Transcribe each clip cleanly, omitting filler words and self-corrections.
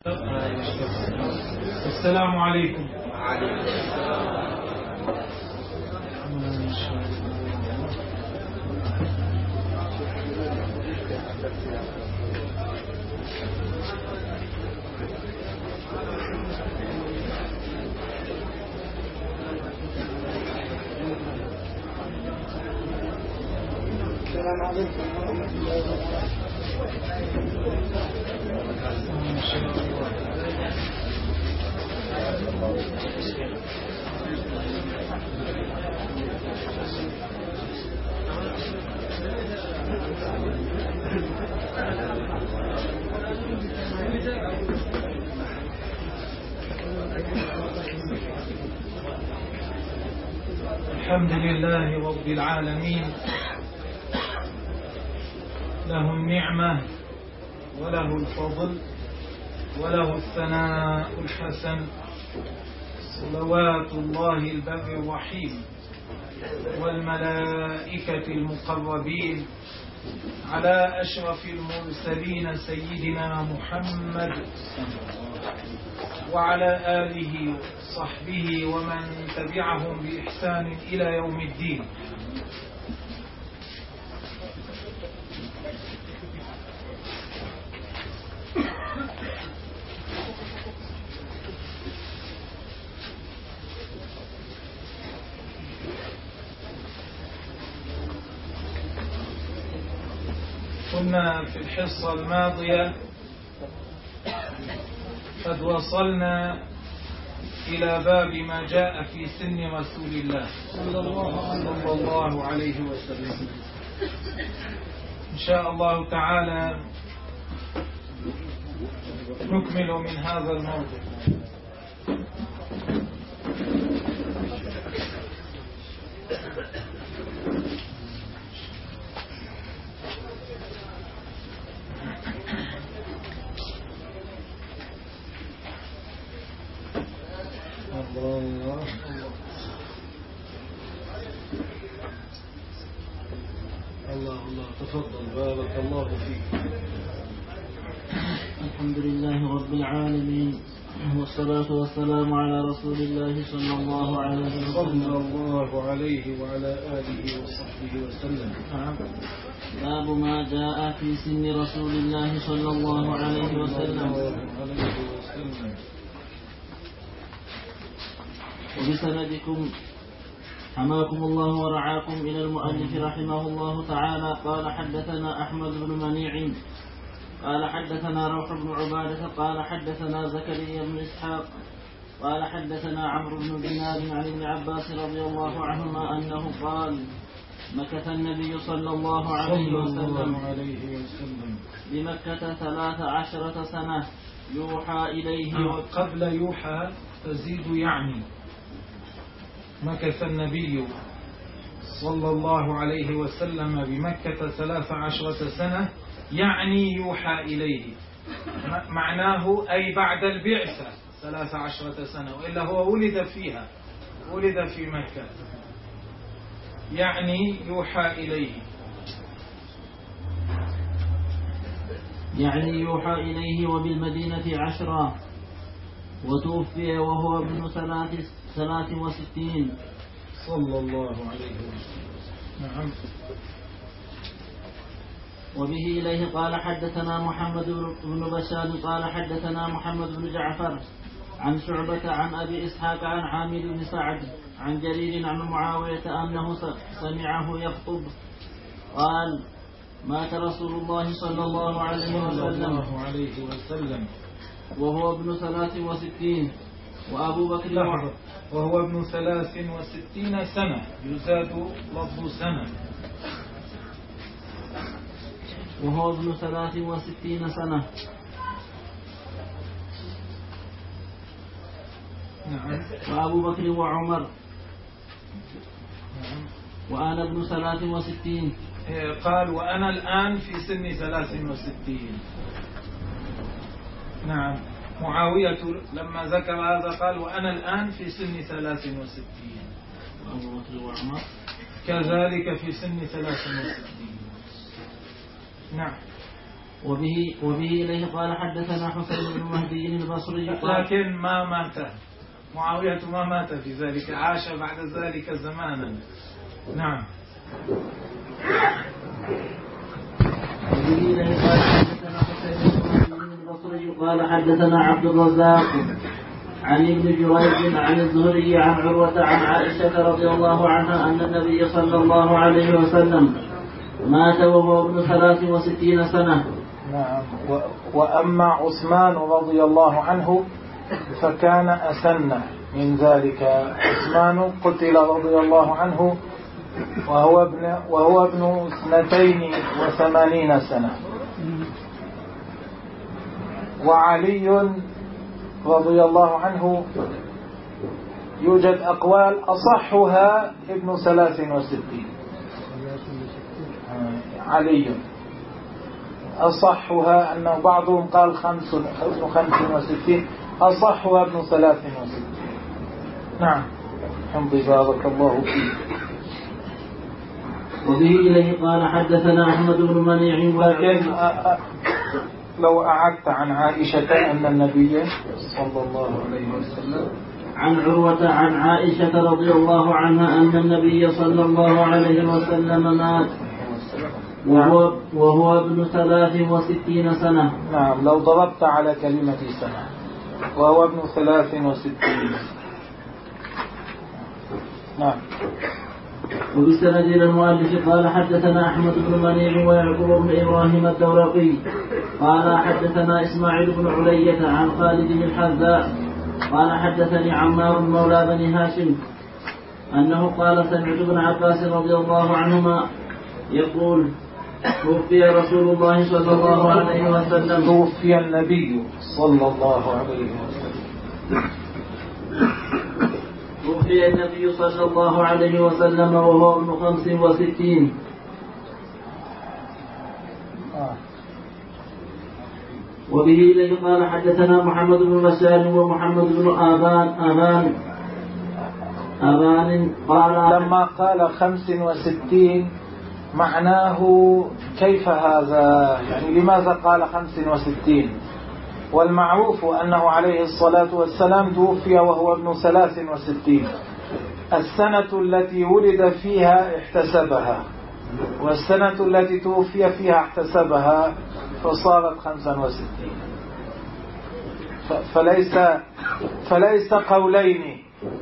السلام عليكم. الحمد لله رب العالمين، له النعمة وله الفضل وله الثناء الحسن، صلوات الله البر الرحيم والملائكة المقربين على أشرف المرسلين سيدنا محمد وعلى آله وصحبه ومن تبعهم بإحسان إلى يوم الدين. كنا في الحصة الماضية قد وصلنا إلى باب ما جاء في سن رسول الله صلى الله عليه وسلم. إن شاء الله تعالى نكمل من هذا الموضوع. الله تفضل، بارك الله فيك. الحمد لله رب العالمين، والصلاة والسلام على رسول الله صلى الله عليه وعلى آله وصحبه وسلم. باب ما جاء في سن رسول الله صلى الله عليه وسلم. وبسندكم حماكم الله ورعاكم إلى المؤلف رحمه الله تعالى. قال حدثنا أحمد بن منيع قال حدثنا روح بن عبادة قال حدثنا زكريا بن إسحاق قال حدثنا عمرو بن دينار عن ابن عباس رضي الله عنهما أنه قال: مكث النبي صلى الله عليه وسلم بمكة 13 سنة يوحى إليه. قبل يوحى تزيد يعني مكث النبي صلى الله عليه وسلم بمكة 13 سنة، يعني يوحى إليه، معناه أي بعد البعثة 13 سنة، وإلا هو ولد فيها، ولد في مكة، يعني يوحى إليه، يعني يوحى إليه. وبالمدينة 10، وتوفي وهو ابن 63 صلى الله عليه وسلم. نعم. وبه إليه قال حدثنا محمد بن بشار قال حدثنا محمد بن جعفر عن شعبة عن أبي إسحاق عن عامر بن سعد عن جرير عن معاوية أنه سمعه يخطب قال: مات رسول الله صلى الله عليه وسلم وهو ابن 63، وأبو بكر وهو ابن 63 سنة، يزاد لفظ سنة، وهو ابن 63 سنة. نعم. وأبو بكر وعمر. نعم. وأنا ابن 63. قال: وأنا الآن في سن 63. نعم. معاوية لما ذكر هذا قال: وأنا الآن في سن 63. وأبو بكر وعمر كذلك في سن 63. نعم. وبه إليه قال حدثنا حسين بن مهدي البصري لكن ما مات معاوية، ما مات في ذلك، عاش بعد ذلك زمانا. نعم. البصري قال حدثنا عبد الرزاق عن ابن جريج عن الزهري عن عروة عن عائشة رضي الله عنها أن النبي صلى الله عليه وسلم مات وهو ابن 63 سنة. نعم. وأما عثمان رضي الله عنه فكان أسن من ذلك. عثمان قتل رضي الله عنه وهو ابن 82 سنة. وعلي رضي الله عنه يوجد أقوال أصحها ابن 63. علي أصحها أنه بعضهم قال 65، أصحها ابن 63. نعم. الحمد لله، بارك الله فيك. وبه إليه قال حدثنا أحمد بن منيع. لكن لو أعدت عن عائشة أن النبي صلى الله عليه وسلم عن عروة عن عائشة رضي الله عنها أن النبي صلى الله عليه وسلم مات وهو ابن 63 سنة. نعم. لو ضربت على كلمة سنة وهو ابن 63. نعم. وبسند المؤلف قال حدثنا أحمد بن منيع ويعقوب بن إبراهيم الدورقي قال حدثنا إسماعيل بن علية عن خالد بن الحذاء قال حدثني عمار مولى بني هاشم أنه قال سمعت ابن عباس رضي الله عنهما يقول توفي رسول الله صلى الله عليه وسلم. توفي النبي صلى الله عليه وسلم. توفي النبي صلى الله عليه وسلم وهو ابن 65. وبه إليه قال حدثنا محمد بن بشار ومحمد بن آبان قال لما قال 65 معناه كيف هذا؟ يعني لماذا قال 65؟ والمعروف أنه عليه الصلاة والسلام توفي وهو ابن 63. السنة التي ولد فيها احتسبها، والسنة التي توفي فيها احتسبها، فصارت 65. فليس قولين،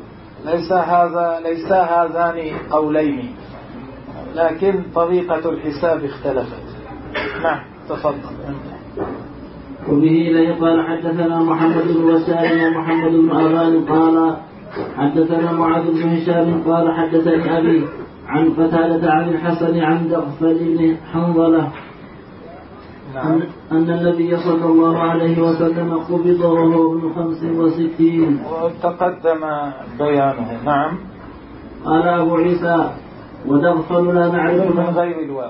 ليس هذان قولين، لكن طريقة الحساب اختلفت. نعم. تفضل. وبه إليه قال حدثنا محمد بن بشار ومحمد بن آبان قال حدثنا معاذ بن هشام قال حدثني أبي عن قتادة عن الحسن عن دغفل بن حنظلة أن النبي صلى الله عليه وسلم قبض وهو ابن 65. وتقدم بيانه. نعم. قال أبو عيسى ودغفل لا نعرف من غير الواو.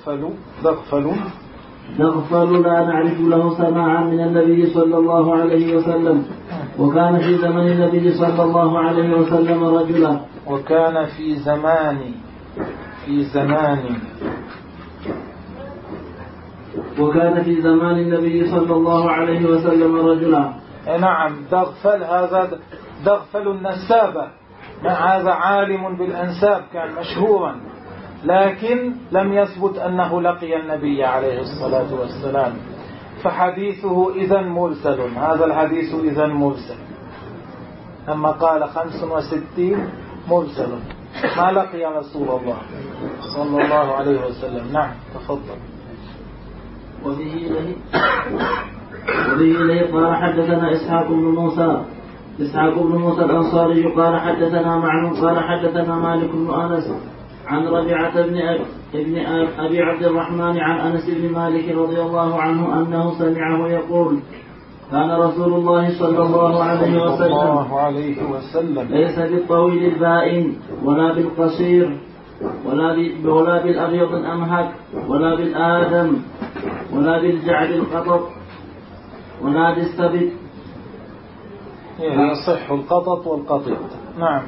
دغفل لا نعرف له سماعا من النبي صلى الله عليه وسلم، وكان في زمن النبي صلى الله عليه وسلم رجلا. وكان في زمان النبي صلى الله عليه وسلم رجلا. نعم. دغفل هذا دغفل النسابة، هذا عالم بالأنساب كان مشهورا، لكن لم يثبت أنه لقي النبي عليه الصلاة والسلام، فحديثه إذن مرسل. هذا الحديث إذن مرسل. لما قال 65 مرسل، ما لقي رسول الله صلى الله عليه وسلم. نعم. تفضل. وبه إليه قال حدثنا إسحاق بن موسى الأنصاري قال حدثنا معن قال حدثنا مالك بن أنس عن ربيعة ابن أبي عبد الرحمن عن أنس بن مالك رضي الله عنه أنه سمعه يقول كان رسول الله صلى الله عليه وسلم ليس بالطويل البائن ولا بالقصير ولا بالأبيض الأمهك ولا بالآدم ولا بالجعد القطط ولا بالسبت. يصح القطط والقطط. نعم.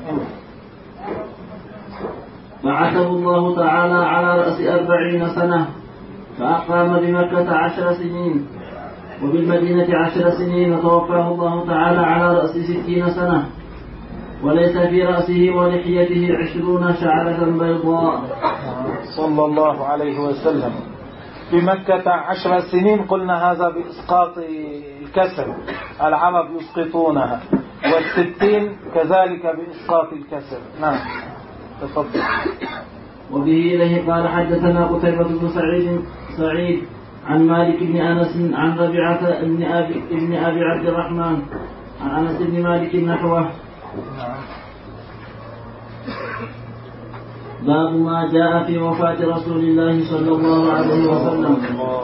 بعثه الله تعالى على رأس 40 سنة فأقام بمكة 10 سنين، وبالمدينة 10 سنين، وتوفاه الله تعالى على رأس 60 سنة، وليس في رأسه ولحيته 20 شعرة بيضاء صلى الله عليه وسلم. بمكة 10 سنين، قلنا هذا بإسقاط الكسر، العرب يسقطونها، والستين كذلك بإسقاط الكسر. نعم تفضل. وبه إليه قال حدثنا قتيبة بن سعيد عن مالك بن أنس عن ربيعة بن أبي عبد الرحمن عن أنس بن مالك نحوه. باب ما جاء في وفاة رسول الله صلى الله عليه وسلم.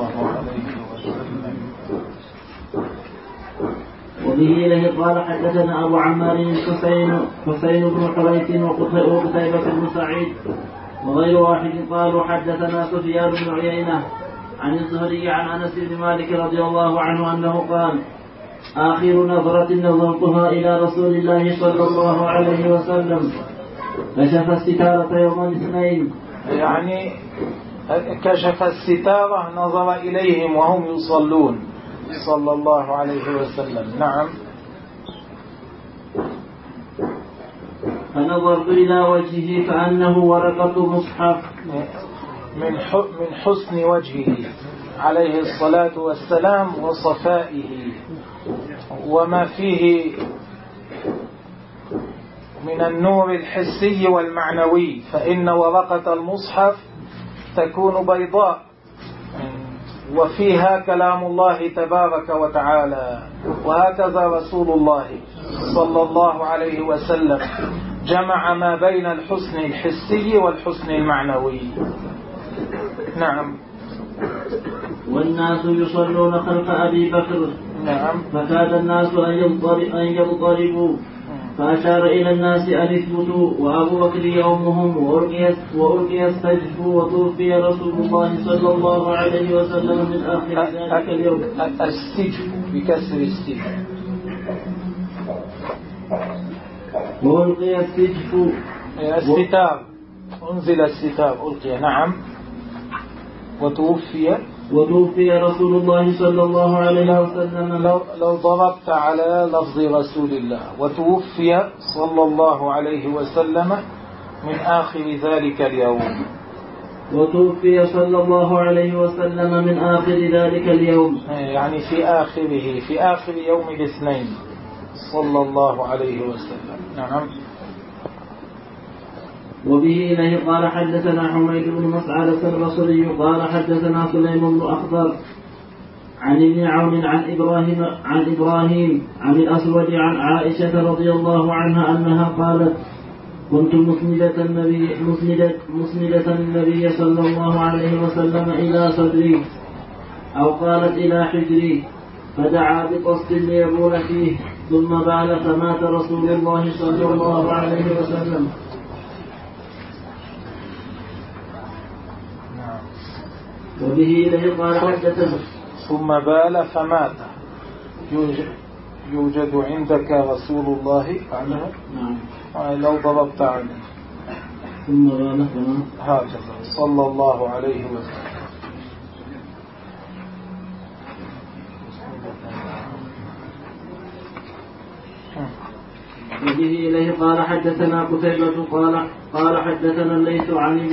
وبه إليه قال حدثنا أبو عمار حسين بن حريث وقتيبة بن سعيد وغير واحد قالوا حدثنا سفيان بن عيينة عن الزهري عن أنس بن مالك رضي الله عنه أنه قال: آخر نظرة نظرتها إلى رسول الله صلى الله عليه وسلم كشف الستارة يوم الاثنين. يعني كشف الستارة، نظر إليهم وهم يصلون صلى الله عليه وسلم. نعم. فنظرت إلى وجهه كأنه ورقة مصحف. من حسن وجهه عليه الصلاة والسلام وصفائه وما فيه من النور الحسي والمعنوي، فإن ورقة المصحف تكون بيضاء وفيها كلام الله تبارك وتعالى. وهكذا رسول الله صلى الله عليه وسلم جمع ما بين الحسن الحسي والحسن المعنوي. نعم. والناس يصلون خلف أبي بكر. نعم. فكاد الناس أن يضطربوا، فأشار إلى الناس أن اثبتوا، وأبو بكر يومهم، وألقي السجف، وتوفي رسول الله صلى الله عليه وسلم من آخر ذلك اليوم. السجف بكسر السجف. وألقي السجف، الستار، أنزل الستار، ألقي. نعم. وتوفي رسول الله صلى الله عليه وسلم. لو ضربت على لفظ رسول الله وتوفي صلى الله عليه وسلم من آخر ذلك اليوم. وتوفي صلى الله عليه وسلم من آخر ذلك اليوم، يعني في آخره، في آخر يوم الاثنين صلى الله عليه وسلم. نعم. وبه إليه قال حدثنا حميد بن مسعدة البصري قال حدثنا سليم بن أخضر عن ابن عون عن إبراهيم عن الأسود عن عائشة رضي الله عنها أنها قالت: كنت مسندة النبي صلى الله عليه وسلم إلى صدري، أو قالت إلى حجري، فدعا بقصد ليبول فيه، ثم بال، فمات رسول الله صلى الله عليه وسلم. وبه إليه قال حدثنا. ثم بال فمات. يوجد عندك رسول الله عنه؟ نعم. لو ضربت عنه. ثم بال فمات. هكذا صلى الله عليه وسلم. وبه إليه قال حدثنا قتيبة قال حدثنا الليث عن ابن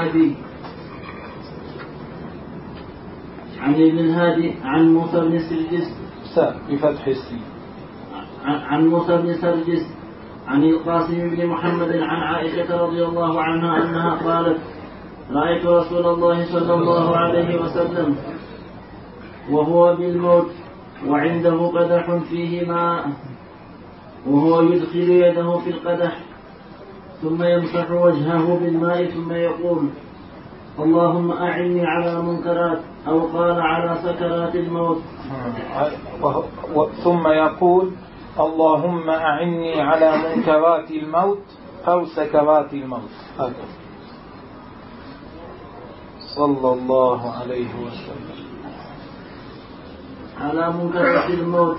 الهادي عن موسى بن سرجس بفتح السين، عن موسى بن سرجس عن القاسم بن محمد عن عائشة رضي الله عنها أنها قالت: رأيت رسول الله صلى الله عليه وسلم وهو بالموت وعنده قدح فيه ماء، وهو يدخل يده في القدح ثم يمسح وجهه بالماء ثم يقول: اللهم أعني على منكرات، أو قال على سكرات الموت. ثم يقول: اللهم أعني على منكرات الموت أو سكرات الموت. هكذا صلى الله عليه وسلم. على منكرات الموت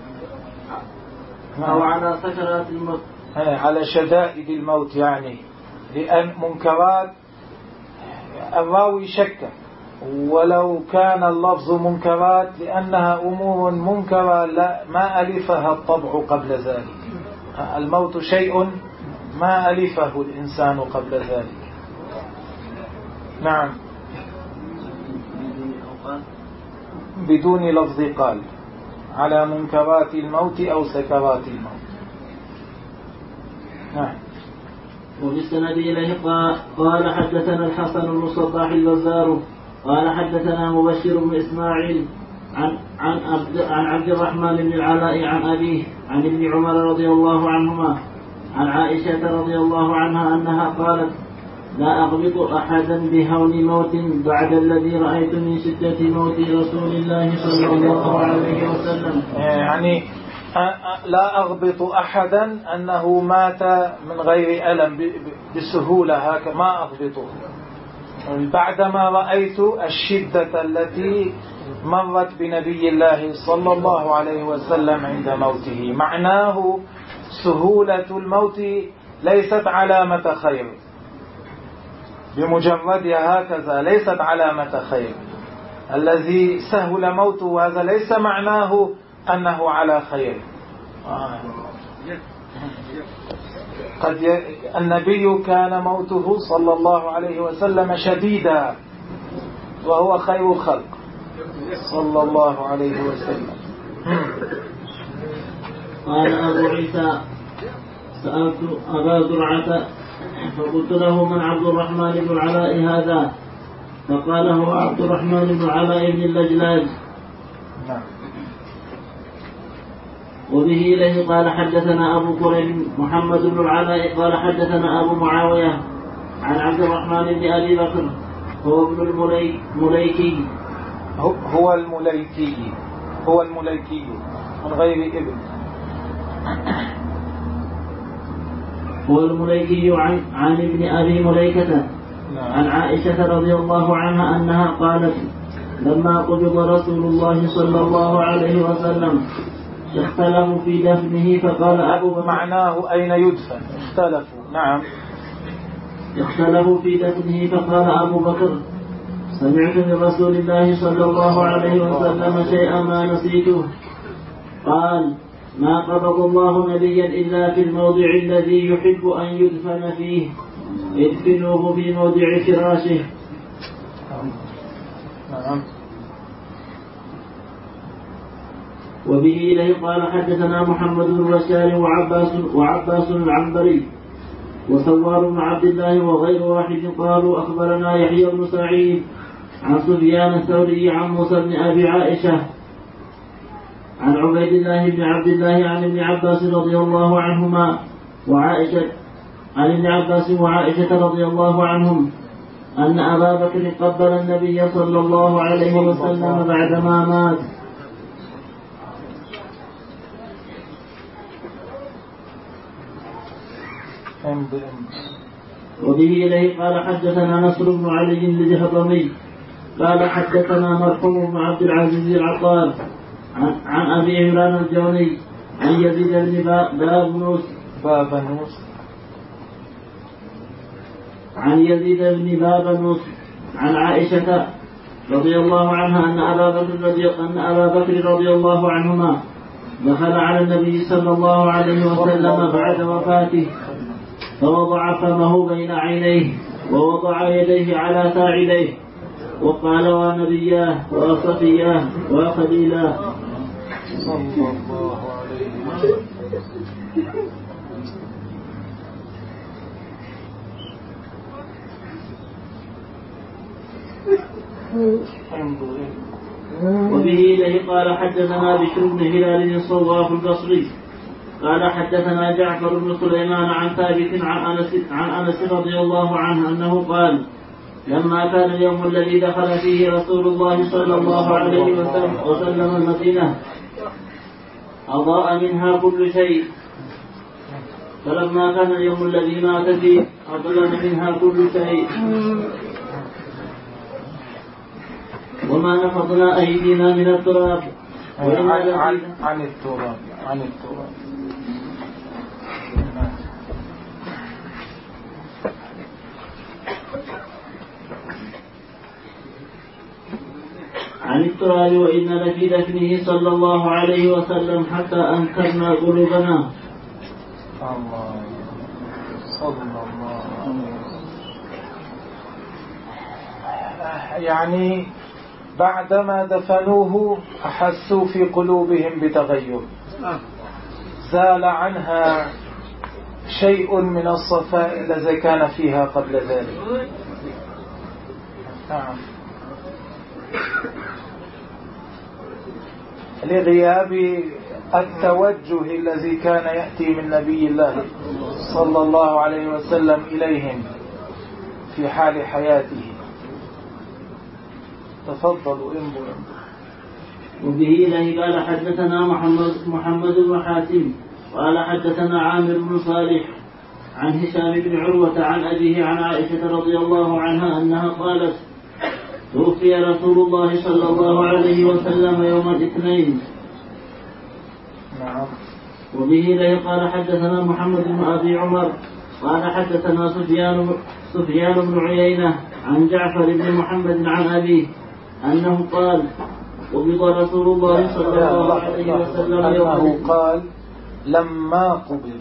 أو على سكرات الموت، على شدائد الموت، يعني لأن منكرات الراوي شك ولو كان اللفظ منكرات لأنها أمور منكرة ما ألفها الطبع قبل ذلك. الموت شيء ما ألفه الإنسان قبل ذلك. نعم، بدون لفظ قال على منكرات الموت أو سكرات الموت. نعم. وبالسند إليه قال حدثنا الحسن بن الصباح البزار قال حدثنا مبشر بن إسماعيل عن عبد الرحمن بن العلاء عن أبيه عن ابن عمر رضي الله عنهما عن عائشة رضي الله عنها أنها قالت لا أغبط أحدا بهون موت بعد الذي رأيت من شدة موت رسول الله صلى الله عليه وسلم. يعني لا أغبط أحدا أنه مات من غير ألم بسهولة، هكذا ما أغبطه بعدما رأيت الشدة التي مرت بنبي الله صلى الله عليه وسلم عند موته. معناه سهولة الموت ليست علامة خير، بمجردها هكذا ليست علامة خير. الذي سهل موته هذا ليس معناه أنه على خير. النبي كان موته صلى الله عليه وسلم شديدا وهو خير الخلق صلى الله عليه وسلم. قال أبو عيسى سألت أبا زرعة فقلت له من عبد الرحمن بن العلاء هذا؟ فقال هو عبد الرحمن بن العلاء بن اللجلاج. وبه إليه قال حدثنا أبو كريم محمد بن العلاء قال حدثنا أبو معاوية عن عبد الرحمن بن أبي بكر هو ابن المليكي هو المليكي من غير ابن. هو المليكي عن ابن أبي مليكة عن عائشة رضي الله عنها أنها قالت لما قبض رسول الله صلى الله عليه وسلم اختلفوا في دفنه فقال أبو بكر. معناه أين يدفن؟ اختلفوا. نعم. اختلفوا في دفنه فقال أبو بكر سمعت من رسول الله صلى الله عليه وسلم شيئا ما نسيته. قال ما قبض الله نبيا إلا في الموضع الذي يحب أن يدفن فيه ادفنوه في موضع فراشه. نعم. وبه إليه قال حدثنا محمد بن بشار وعباس العنبري وثوار بن عبد الله وغير واحد قالوا أخبرنا يحيى بن سعيد عن سفيان الثوري عن موسى بن أبي عائشة عن عبيد الله بن عبد الله عن ابن عباس رضي الله عنهما عن ابن عباس وعائشة رضي الله عنهم أن أبا بكر قبل النبي صلى الله عليه وسلم بعدما مات. وبه إليه قال حدثنا نصر بن علي الجهضمي قال حدثنا مرحوم بن عبد العزيز العطار عن أبي عمران الجوني عن يزيد بن بابنوس عن عائشة رضي الله عنها أن أبا بكر رضي الله عنهما دخل على النبي صلى الله عليه وسلم بعد وفاته فوضع فمه بين عينيه ووضع يديه على ساعديه وقال ونبياه وصفياه وخليلاه صلى الله عليه وسلم. وبه إليه قال حدثنا بشر بن هلال الصواف البصري قال حدثنا جعفر بن سليمان عن ثابت عن أنس رضي الله عنه أنه قال لما كان اليوم الذي دخل فيه رسول الله صلى الله عليه وسلم المدينة أضاء منها كل شيء فلما كان اليوم الذي مات فيه أظلم منها كل شيء وما نفضنا أيدينا من التراب عن التراب. عن التراب وإن لفي دفنه صلى الله عليه وسلم حتى أنكرنا قلوبنا. الله صلى الله عليه وسلم. يعني بعدما دفنوه أحسوا في قلوبهم بتغير، زال عنها شيء من الصفاء الذي كان فيها قبل ذلك. نعم. لغياب التوجه الذي كان يأتي من نبي الله صلى الله عليه وسلم إليهم في حال حياته. تفضلوا انظروا. وبه إليه قال حدثنا محمد بن حاتم قال حدثنا عامر بن صالح عن هشام بن عروة عن أبيه عن عائشة رضي الله عنها أنها قالت توفي رسول الله صلى الله عليه وسلم يوم الاثنين. نعم. وبه إليه قال حدثنا محمد بن أبي عمر قال حدثنا سفيان بن عيينة عن جعفر بن محمد عن أبيه أنه قال قبض رسول الله صلى الله عليه وسلم أنه قال لما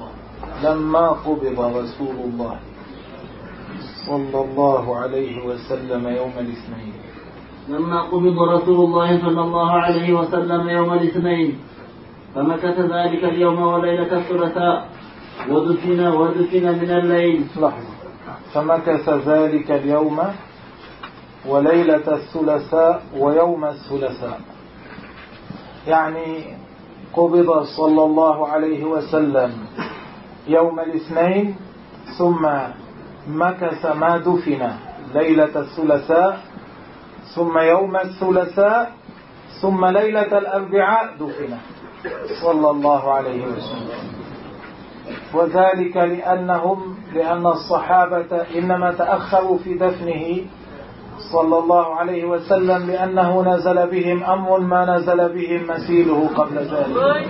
قبض رسول الله صلى الله عليه وسلم يوم الاثنين. لما قبض رسول الله صلى الله عليه وسلم يوم الاثنين فمكث ذلك اليوم وليلة الثلاثاء ودفن من الليل. لحظة. فمكث ذلك اليوم وليلة الثلاثاء ويوم الثلاثاء، يعني قبض صلى الله عليه وسلم يوم الاثنين ثم مكث ما دفن ليلة الثلاثاء ثم يوم الثلاثاء ثم ليلة الأربعاء دفن صلى الله عليه وسلم. وذلك لأن الصحابة إنما تأخروا في دفنه صلى الله عليه وسلم لأنه نزل بهم أمر ما نزل بهم مثيله قبل ذلك.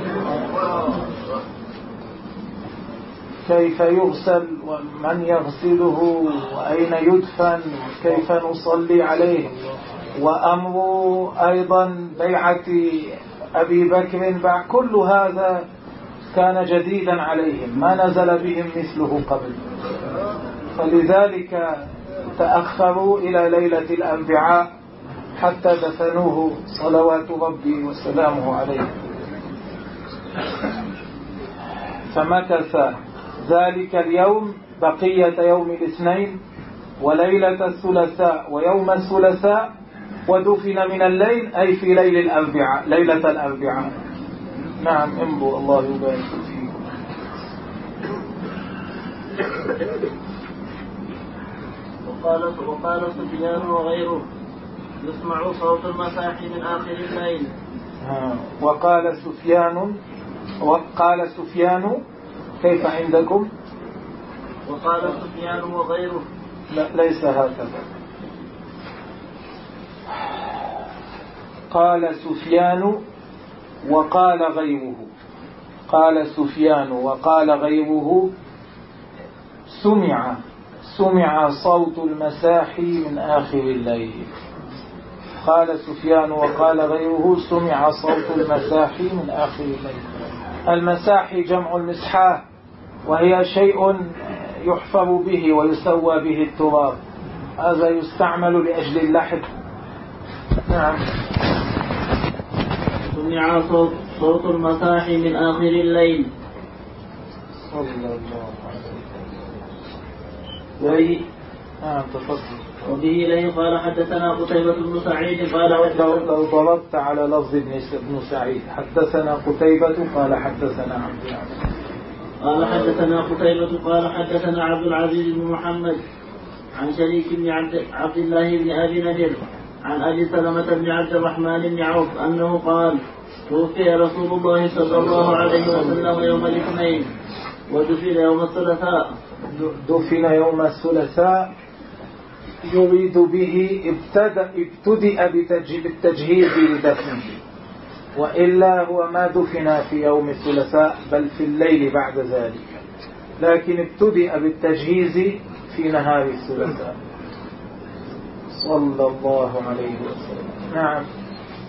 كيف يغسل ومن يغسله وأين يدفن كيف نصلي عليه، وأمر أيضا بيعة أبي بكر، كل هذا كان جديدا عليهم ما نزل بهم مثله قبل، فلذلك تأخروا إلى ليلة الأربعاء حتى دفنوه صلوات ربي وسلامه عليه. فمكث ذلك اليوم بقية يوم الاثنين وليلة الثلاثاء ويوم الثلاثاء ودفن من الليل أي في ليلة الأربعاء. نعم. انظر الله يبارك فيكم. وقال سفيان وغيره يسمع صوت المساح من آخر الليل. وقال سفيان كيف عندكم؟ وقال سفيان وغيره. لا ليس هكذا. قال سفيان وقال غيره. قال سفيان وقال غيره سمع صوت المساح من آخر الليل. قال سفيان وقال غيره سمع صوت المساح من آخر الليل. المساح جمع المسحاه، وهي شيء يحفر به ويسوى به التراب، هذا يستعمل لأجل اللحد. نعم. سمع صوت المساح من آخر الليل صلى الله عليه وسلم. وبه إليه قال حدثنا قتيبة بن سعيد قال لو ضربت على لفظ ابن سعيد حدثنا قتيبة قال حدثنا عبد العزيز قال حدثنا قتيبة قال حدثنا عبد العزيز بن محمد عن شريك بن عبد الله بن أبي نذر عن أبي سلمة بن عبد الرحمن بن عوف أنه قال توفي رسول الله صلى الله عليه وسلم يوم الاثنين ودفن يوم الثلاثاء. دفن يوم الثلاثاء يريد به ابتدأ بالتجهيز لدفنه، وإلا هو ما دفن في يوم الثلاثاء بل في الليل بعد ذلك، لكن ابتدأ بالتجهيز في نهار الثلاثاء صلى الله عليه وسلم. نعم.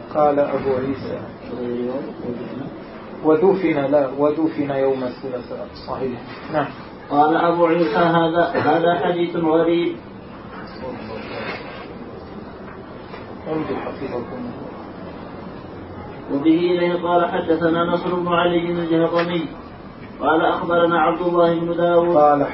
قال أبو عيسى ودفن يوم الثلاثاء. صحيح. نعم. قال أبو عيسى هذا حديث غريب. وبه إليه قال حدثنا نصر بن علي الجهضمي قال أخبرنا عبد الله بن داود قال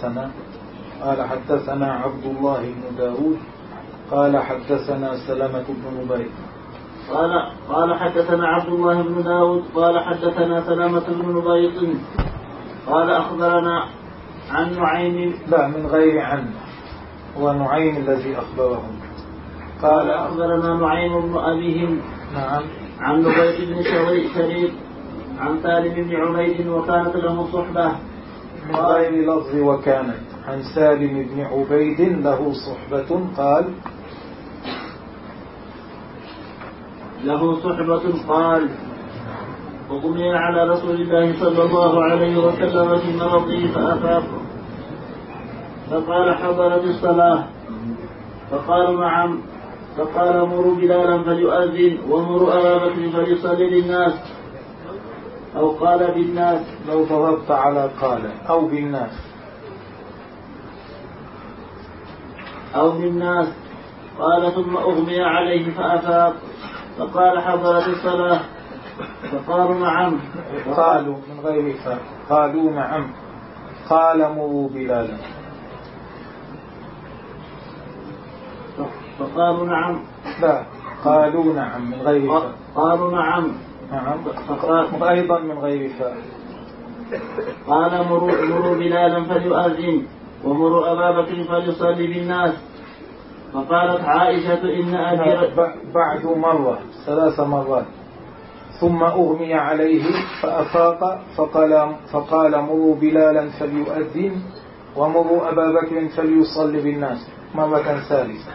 حدثنا عبد الله بن داود قال حدثنا سلمة بن نبيط قال حدثنا عبد الله بن داود قال حدثنا سلمة بن نبيط قال أخبرنا عن نعيم لا من غير عن ونعيم الذي أخبرهم قال أخبرنا نعيم بن أبي هند نعم عن نبيط بن شريك عن سالم بن عبيد وكانت له صحبة من غير لفظ وكانت عن سالم بن عبيد له صحبة قال وقمنا على رسول الله صلى الله عليه وسلم في مرضه فأفاق فقال حضرت الصلاة فقالوا نعم فقال مروا بلالا فليؤذن ومروا أبا بكر فليصلي للناس أو قال بالناس لو ضربت على قال أو بالناس قال ثم أغمي عليه فأفاق فقال حضرت الصلاة فقالوا نعم قالوا من غير فاء قالوا نعم قال مروا بلالا فقالوا نعم لا قالوا نعم من غير فاء قالوا نعم أيضا من غير فاء قال مروا بلالا فليؤذن ومروا أبا بكر فليصلي بالناس فقالت عائشة إن أبي بعد مرة 3 مرات ثم أغمي عليه فأفاق فقال مروا بلالا فليؤذن ومروا أبا بكر فليصلي بالناس مرة ثالثة.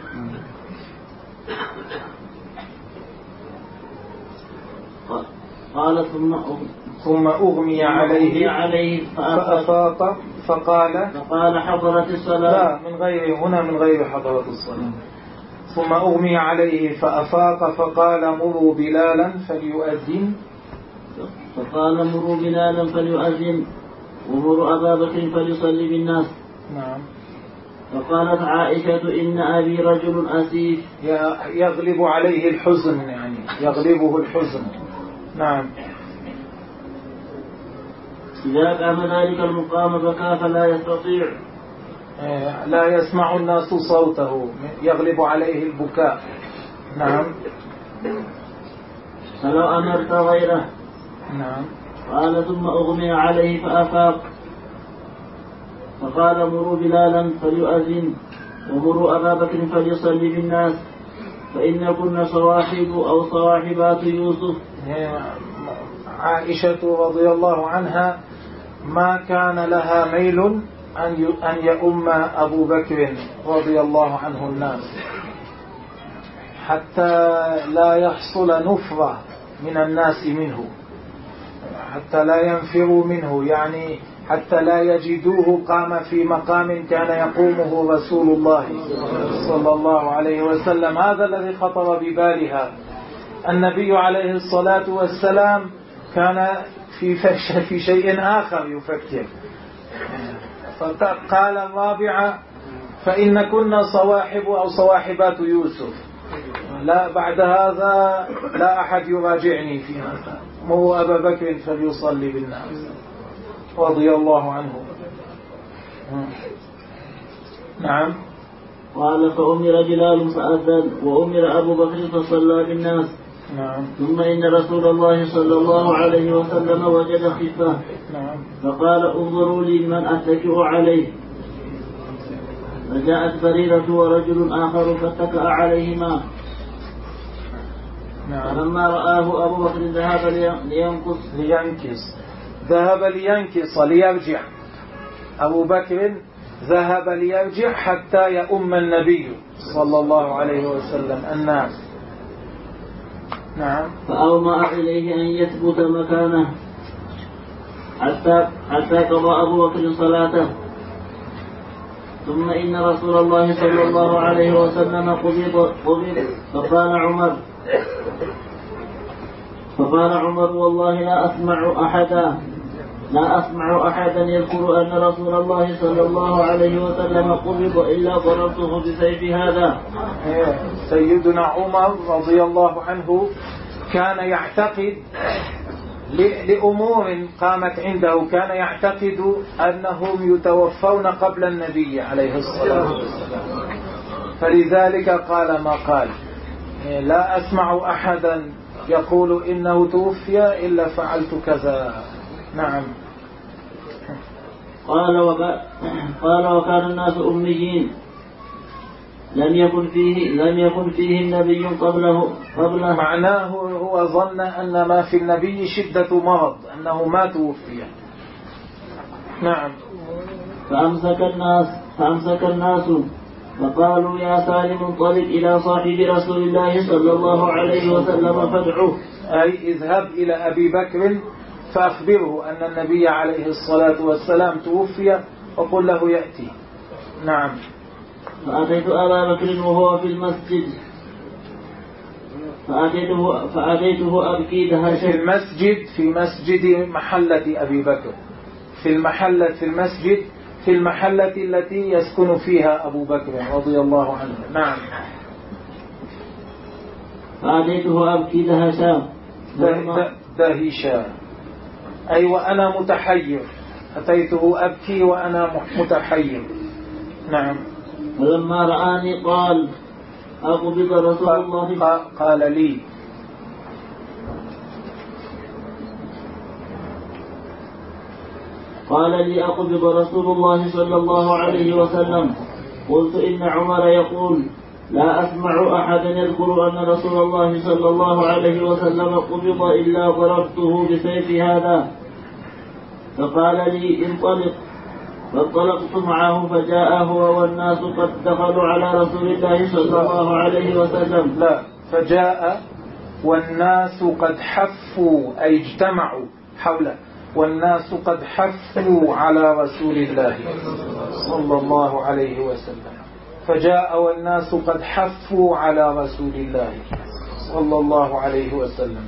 قال ثم أغمي عليه فأفاق فقال حضرت الصلاة. لا من غير حضرت الصلاة. ثم أغمي عليه فأفاق فقال مروا بلالا فليؤذن ومروا أبا بكر فليصلي بالناس. نعم. فقالت عائشة إن أبي رجل أسيف يغلب عليه الحزن يعني يغلبه الحزن. نعم. إذا قام ذلك المقام بكى فلا يستطيع لا يسمع الناس صوته يغلب عليه البكاء. نعم. فلو أمرت غيره. نعم. قال ثم أغمي عليه فأفاق فقال مروا بلالا فليؤذن ومروا أبا بكر فليصلي بالناس فإن كنا صواحب أو صواحبات يوسف. عائشة رضي الله عنها ما كان لها ميل أن يؤم أبو بكر رضي الله عنه الناس حتى لا يحصل نفرة من الناس منه، حتى لا ينفروا منه، يعني حتى لا يجدوه قام في مقام كان يقومه رسول الله صلى الله عليه وسلم. هذا الذي خطر ببالها. النبي عليه الصلاة والسلام كان في شيء آخر يفكر. فقال الرابعة فإن كنا صواحب أو صواحبات يوسف، لا بعد هذا لا أحد يراجعني في هذا، مروا أبا بكر فليصلي بالناس رضي الله عنه. نعم. قال فأمر بلال فأذن وأمر أبو بكر فصلى بالناس. نعم. ثم إن رسول الله صلى الله عليه وسلم وجد خفة. نعم. فقال انظروا لي من أتكئ عليه. فجاءت بريرة ورجل آخر فاتكأ عليهما. نعم. فلما رآه أبو بكر ذهب ليرجع. أبو بكر ذهب ليرجع حتى يؤم النبي صلى الله عليه وسلم الناس. نعم. فأومأ إليه أن يثبت مكانه حتى قضى أبو بكر صلاته. ثم إن رسول الله صلى الله عليه وسلم قبض. فقال عمر فقال عمر والله لا أسمع أحدا يذكر أن رسول الله صلى الله عليه وسلم قبض إلا ضربته بسيف هذا. سيدنا عمر رضي الله عنه كان يعتقد لأمور قامت عنده، كان يعتقد أنهم يتوفون قبل النبي عليه الصلاة والسلام، فلذلك قال ما قال. لا أسمع أحدا يقول إنه توفي إلا فعلت كذا. نعم. قال وكان الناس أميين لم يكن فيه نبي قبله. معناه هو ظن أن ما في النبي شدة مرض، أنه ما توفي. نعم. فأمسك الناس فقالوا يا سالم انطلق إلى صاحب رسول الله صلى الله عليه وسلم فادعوه، أي اذهب إلى أبي بكر فأخبره أن النبي عليه الصلاة والسلام توفي وقل له يأتي. نعم. فأتيت أبا بكر وهو في المسجد فأتيته أبكي دهشا. في مسجد محلة أبي بكر، في المحلة التي يسكن فيها أبو بكر رضي الله عنه. نعم. فأتيته أبكي دهشا دهشا، أي وأنا متحير، أتيته أبكي وأنا متحير. نعم. فلما رآني قال أقبض رسول الله، قال لي أقبض رسول الله صلى الله عليه وسلم. قلت إن عمر يقول لا أسمع أحدا يذكر أن رسول الله صلى الله عليه وسلم قبض إلا ضربته بسيف هذا. فقال لي انطلق، فانطلقت معه فجاء هو والناس قد دخلوا على رسول الله صلى الله عليه وسلم. لا، فجاء والناس قد حفوا، أي اجتمعوا حوله، والناس قد حفوا على رسول الله صلى الله عليه وسلم. فجاء والناس قد حفوا على رسول الله صلى الله عليه وسلم.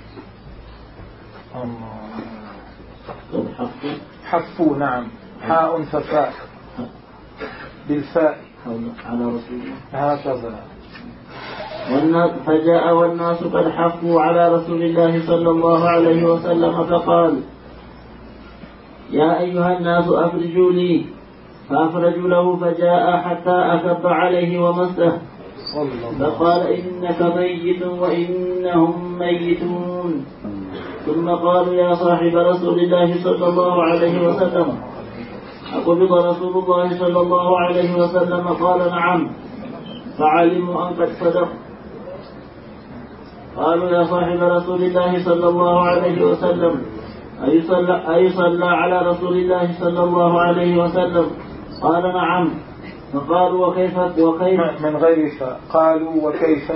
حفوا. نعم. حاء ففاء بالفاء على رسول الله هكذا. فجاء والناس قد حفوا على رسول الله صلى الله عليه وسلم فقال يا أيها الناس أفرجوا لي، فأفرجوا له فجاء حتى أكب عليه ومسه فقال إنك ميت وإنهم ميتون. ثم قالوا يا صاحب رسول الله صلى الله عليه وسلم أقبض رسول الله صلى الله عليه وسلم؟ قال نعم. فعلموا أن قد صدق. قالوا يا صاحب رسول الله صلى الله عليه وسلم أيصلى على رسول الله صلى الله عليه وسلم؟ قال نعم. فقالوا وكيف من غير فاء. قالوا وكيف؟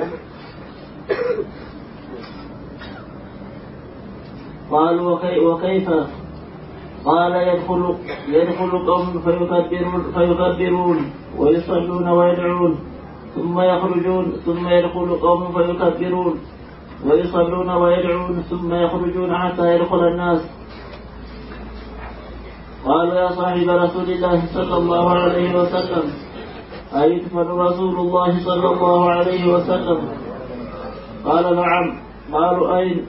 قالوا وكيف؟ قال يدخل قوم فيكبرون ويصلون ويدعون ثم يدخل قوم فيكبرون ويصلون ويدعون ثم يخرجون حتى يدخل الناس. قالوا يا صاحب رسول الله صلى الله عليه وسلم أيدفن رسول الله صلى الله عليه وسلم؟ قال نعم. قالوا أين؟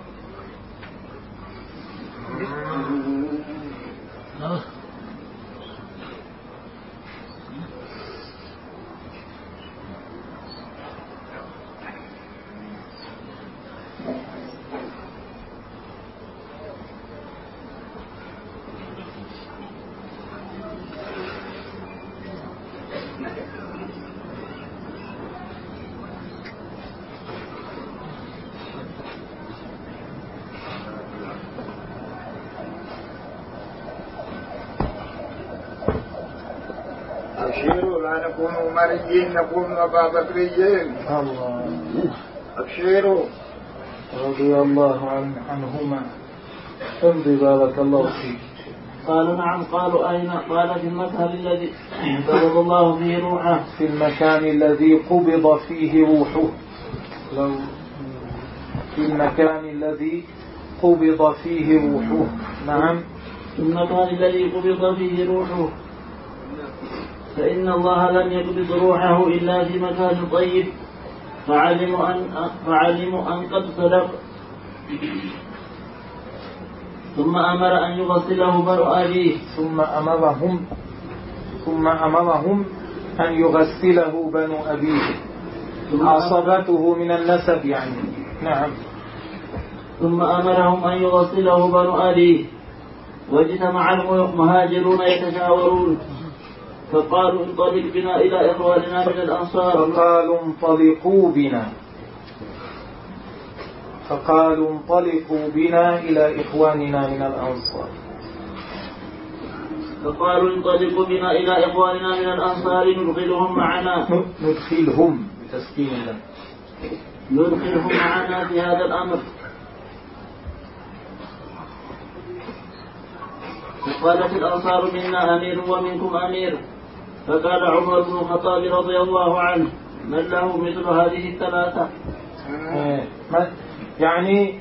أبشروا لا نكون عمريين نكون أبا بكريين. أبشروا رضي الله عنهما. امضي بارك الله فيك. قالوا نعم. قالوا أين؟ قال في المذهب الذي قبض الله فيه روحه، في المكان الذي قبض فيه روحه. في المكان الذي قبض فيه روحه. نعم. في المكان الذي قبض فيه روحه، فإن الله لم يقبض روحه إلا في مكان طيب، فعلموا أن قد صدق، ثم أمر أن يغسله بنو أبيه، ثم أمرهم أن يغسله بنو أبيه، عصبته من النسب يعني. نعم. ثم أمرهم أن يغسله بنو أبيه، واجتمع المهاجرون يتشاورون، فقالوا انطلق بنا إلى إخواننا من الأنصار. فقالوا انطلقوا بنا إلى إخواننا من الأنصار. فقالوا انطلقوا بنا إلى إخواننا من الأنصار ندخلهم معنا. ندخلهم بتسكين الله. ندخلهم معنا في هذا الأمر. فقالت الأنصار منا أمير ومنكم أمير. فقال عمر بن الخطاب رضي الله عنه من له مثل هذه الثلاثة؟ يعني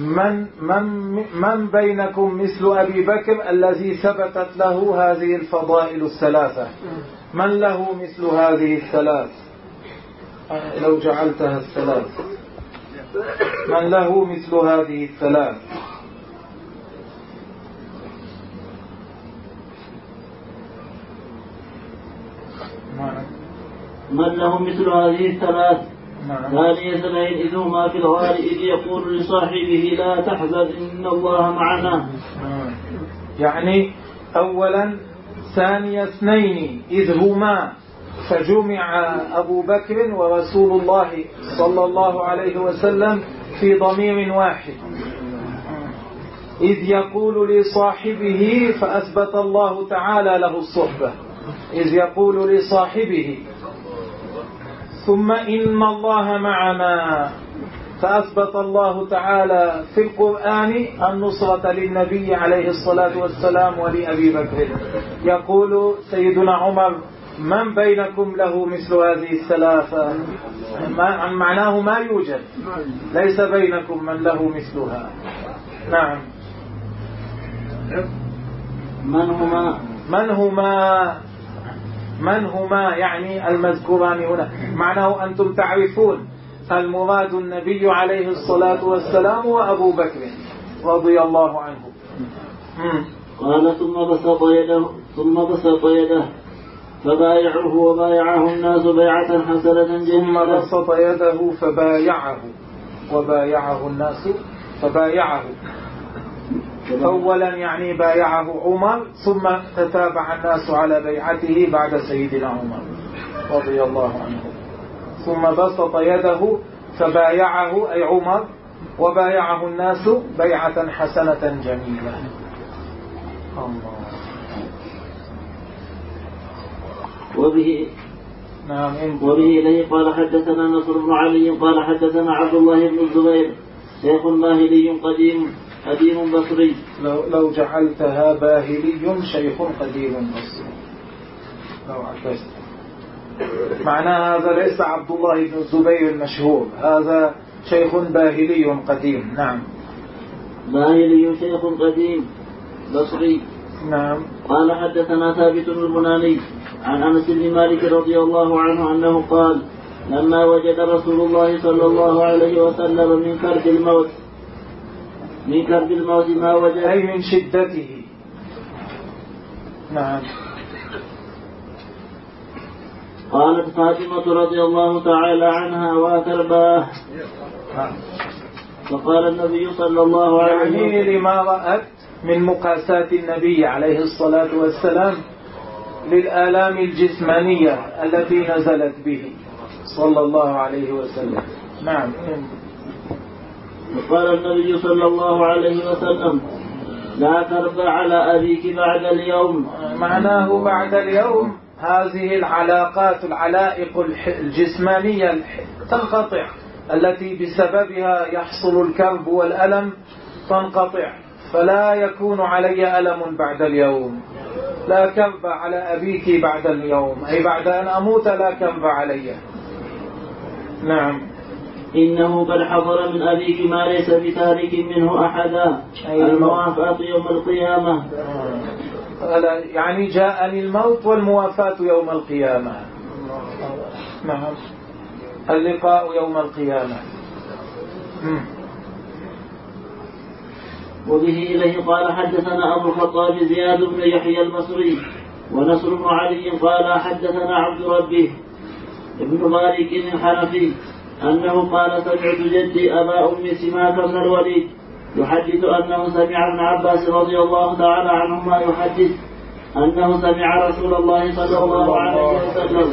من بينكم مثل أبي بكر الذي ثبتت له هذه الفضائل الثلاثة؟ من له مثل هذه الثلاث؟ لو جعلتها الثلاث، من له مثل هذه الثلاث؟ من له مثل هذه الثلاث؟ ثاني اثنين إذ هما في الغار إذ يقول لصاحبه لا تحزن إن الله معنا. يعني أولا ثاني اثنين إذ هما، فجمع أبو بكر ورسول الله صلى الله عليه وسلم في ضمير واحد. إذ يقول لصاحبه فأثبت الله تعالى له الصحبة، إذ يقول لصاحبه. ثم إن الله معنا، فأثبت الله تعالى في القرآن النصرة للنبي عليه الصلاة والسلام ولأبي بكر. يقول سيدنا عمر من بينكم له مثل هذه الثلاثة؟ معناه ما يوجد، ليس بينكم من له مثلها. نعم. من هما يعني المذكوران هنا، معناه أنتم تعرفون المراد النبي عليه الصلاة والسلام وأبو بكر رضي الله عنه. قال ثم بسط يده فبايعه وبايعه الناس بيعة حسنة جميلة. ثم بسط يده فبايعه وبايعه الناس فبايعه. أولا يعني بايعه عمر، ثم تتابع الناس على بيعته بعد سيدنا عمر رضي الله عنه. ثم بسط يده فبايعه أي عمر، وبايعه الناس بيعة حسنة جميلة. الله. وبه إليه قال حدثنا نصر بن علي قال حدثنا عبد الله بن الزبير شيخ باهلي قديم بصري. لو جعلتها باهلي شيخ قديم بصري لو عكست، معناها هذا ليس عبد الله بن الزبير المشهور، هذا شيخ باهلي قديم. نعم. باهلي شيخ قديم بصري. نعم. قال حدثنا ثابت البناني عن أنس بن مالك رضي الله عنه أنه قال لما وجد رسول الله صلى الله عليه وسلم من كرب الموت ما وجد، أي من شدته. نعم. قالت فاطمة رضي الله تعالى عنها وكرباه، فقال النبي صلى الله عليه وسلم يعني لما رأت من مقاساة النبي عليه الصلاة والسلام للآلام الجسمانية التي نزلت به صلى الله عليه وسلم. نعم. فقال النبي صلى الله عليه وسلم لا ترضى على أبيك بعد اليوم. معناه بعد اليوم هذه العلاقات العلائق الجسمانية تنقطع، التي بسببها يحصل الكرب والألم تنقطع، فلا يكون علي ألم بعد اليوم. لا كرب على أبيك بعد اليوم، أي بعد أن أموت لا كرب علي. نعم. إنه قد حضر من أبيك ما ليس بتارك منه أحدا الموافاة يوم القيامة. يعني جاءني الموت والموافاة يوم القيامة. نعم اللقاء يوم القيامة. وبه إليه قال حدثنا أبو الخطاب زياد بن يحيى المصري ونصر بن علي قال حدثنا عبد ربه ابن مالك الحنفي أنه قال سمعت جدي أبا أم سماك بن الوليد يحدث أنه سمع ابن عباس رضي الله تعالى عنهما يحدث أنه سمع رسول الله صلى الله عليه وسلم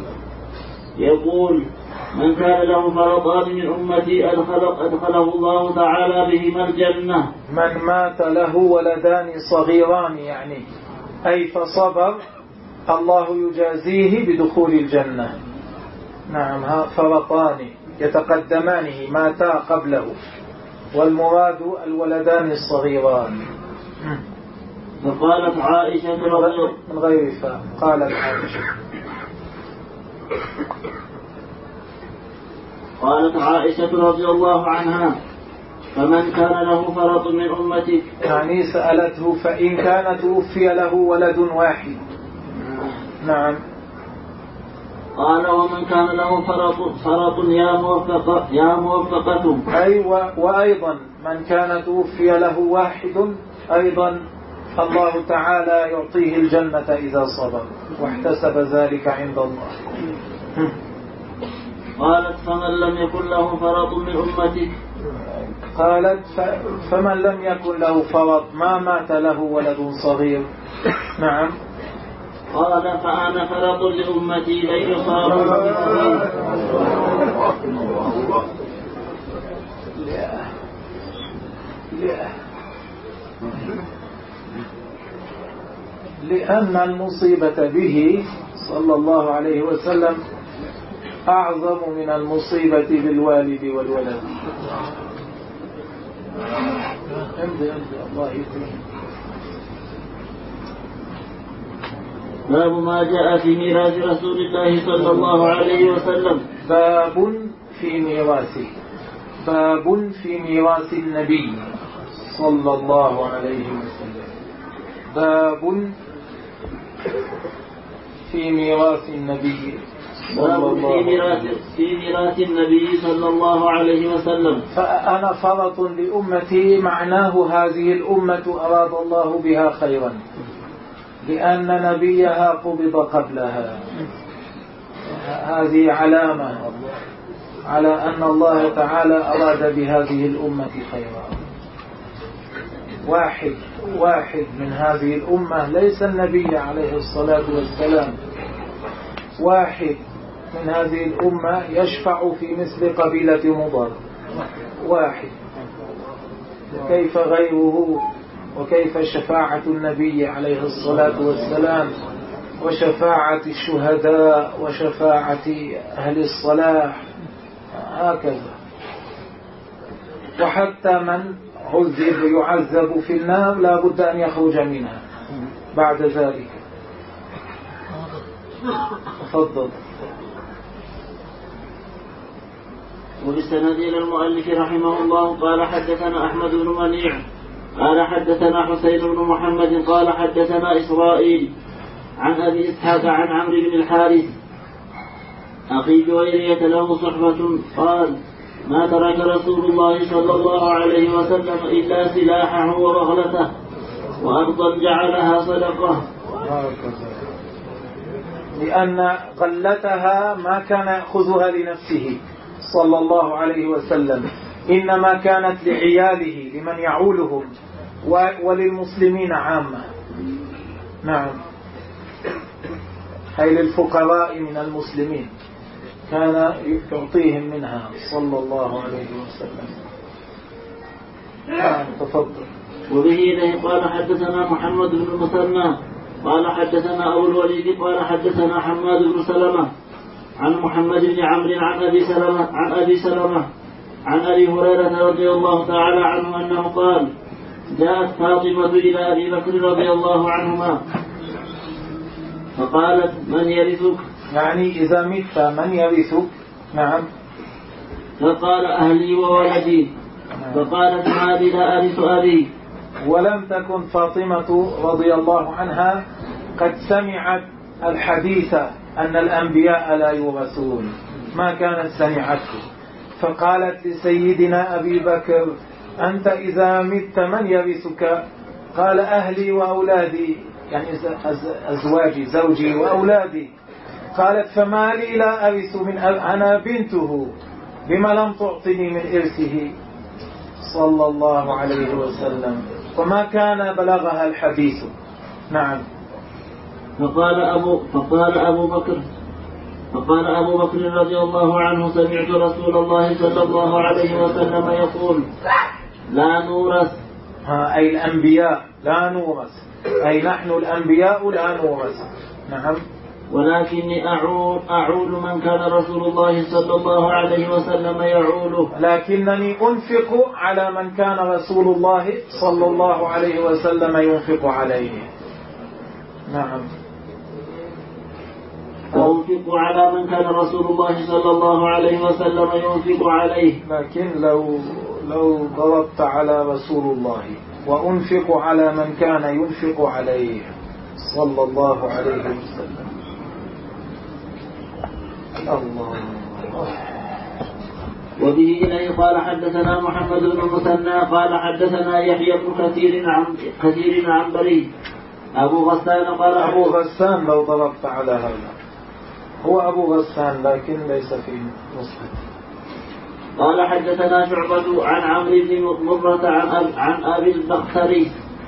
يقول من كان له فرطان من أمتي أدخله الله تعالى بهما الجنة. من مات له ولدان صغيران يعني أي فصبر الله يجازيه بدخول الجنة. نعم فرطان يتقدمانه ماتا قبله والمراد الولدان الصغيران. فقالت عائشة من غير فاء قالت عائشة قالت عائشة رضي الله عنها فمن كان له فرط من أمتك يعني سألته فإن كان توفي له ولد واحد. نعم قال ومن كان له فرط يا موفقة أي وأيضا من كان توفي له واحد أيضا الله تعالى يعطيه الجنة إذا صبر واحتسب ذلك عند الله. قالت فمن لم يكن له فرط من أمتك قالت فمن لم يكن له فرط ما مات له ولد صغير. نعم قال فأنا فرط لأمتي لن يصابوا لأن المصيبة به صلى الله عليه وسلم أعظم من المصيبة بالوالد والولد. امضي الله يكرمك. باب ما جاء في ميراث رسول الله صلى الله عليه وسلم. باب في ميراثه. باب في ميراث النبي صلى الله عليه وسلم. باب في ميراث النبي في ميراث النبي صلى الله عليه وسلم. فأنا فرط لأمتي معناه هذه الأمة أراد الله بها خيرا لأن نبيها قبض قبلها. هذه علامة على أن الله تعالى أراد بهذه الأمة خيرا. واحد من هذه الأمة ليس النبي عليه الصلاة والسلام، واحد من هذه الأمة يشفع في مثل قبيلة مضر، واحد. كيف غيره؟ وكيف شفاعة النبي عليه الصلاة والسلام وشفاعة الشهداء وشفاعة أهل الصلاح هكذا. وحتى من يعذب في النار لا بد أن يخرج منها بعد ذلك. تفضل. وبالسند إلى المؤلف رحمه الله قال حدثنا أحمد بن منيع قال حدثنا حسين بن محمد قال حدثنا إسرائيل عن أبي إسحاق عن عمرو بن الحارث أخي جويرية له صحبة قال ما ترك رسول الله صلى الله عليه وسلم إلا سلاحه ورغلته وأرضا جعلها صدقة. لأن قلتها ما كان يأخذها لنفسه صلى الله عليه وسلم، إنما كانت لعياله لمن يعولهم وللمسلمين عامة. نعم هي للفقراء من المسلمين كان يعطيهم منها صلى الله عليه وسلم. نعم تفضل. وبه إليه قال حدثنا محمد بن المثنى قال حدثنا أبو الوليد قال حدثنا حماد بن سلمة عن محمد بن عمرو عن أبي سلمة عن أبي هريرة رضي الله تعالى عنه أنه قال جاءت فاطمة إلى أبي بكر رضي الله عنهما فقالت من يرثك؟ يعني إذا مت من يرثك؟ نعم فقال أهلي وولدي. فقالت ما لي لا أرث أبي. ولم تكن فاطمة رضي الله عنها قد سمعت الحديث أن الأنبياء لا يورثون، ما كانت سمعته. فقالت لسيدنا أبي بكر أنت إذا مت من يرثك؟ قال أهلي وأولادي، يعني أزواجي زوجي وأولادي. قالت فما لي لا أرث من أنا بنته بما لم تعطني من إرثه صلى الله عليه وسلم، وما كان بلغها الحديث. نعم. فقال أبو بكر رضي الله عنه سمعت رسول الله صلى الله عليه وسلم يقول لا نورث، أي الأنبياء لا نورث، أي نحن الأنبياء لا نورث. نعم. ولكني أعول من كان رسول الله صلى الله عليه وسلم يعوله، لكنني أنفق على من كان رسول الله صلى الله عليه وسلم ينفق عليه. نعم. أنفق على من كان رسول الله صلى الله عليه وسلم ينفق عليه. لكن لو ضربت على رسول الله وأنفق على من كان ينفق عليه صلى الله عليه وسلم. الله. وبه إليه قال حدثنا محمد بن المثنى قال حدثنا يحيى بن كثير عن بريد أبو غسان قال أبو غسان لو ضربت على هذا هو أبو غسان لكن ليس في مصحف. قال حدثنا شعبة عن عمرو بن مرة عن أبي البختري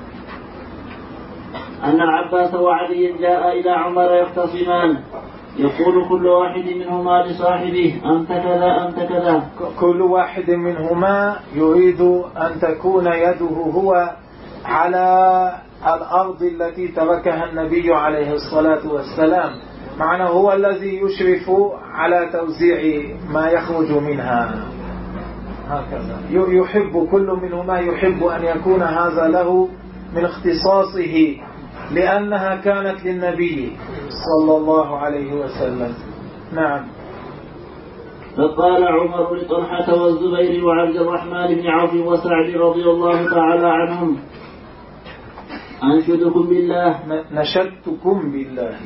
أن العباس وعلي جاء إلى عمر يختصمان يقول كل واحد منهما لصاحبه أنت كذا أنت كذا. كل واحد منهما يريد أن تكون يده هو على الأرض التي تركها النبي عليه الصلاة والسلام، معنى هو الذي يشرف على توزيع ما يخرج منها. هكذا يحب كل منهما يحب أن يكون هذا له من اختصاصه، لأنها كانت للنبي صلى الله عليه وسلم. نعم. فقال عمر لطلحة والزبير وعبد الرحمن بن عوف وسعد رضي الله تعالى عنهم أنشدكم بالله نشدتكم بالله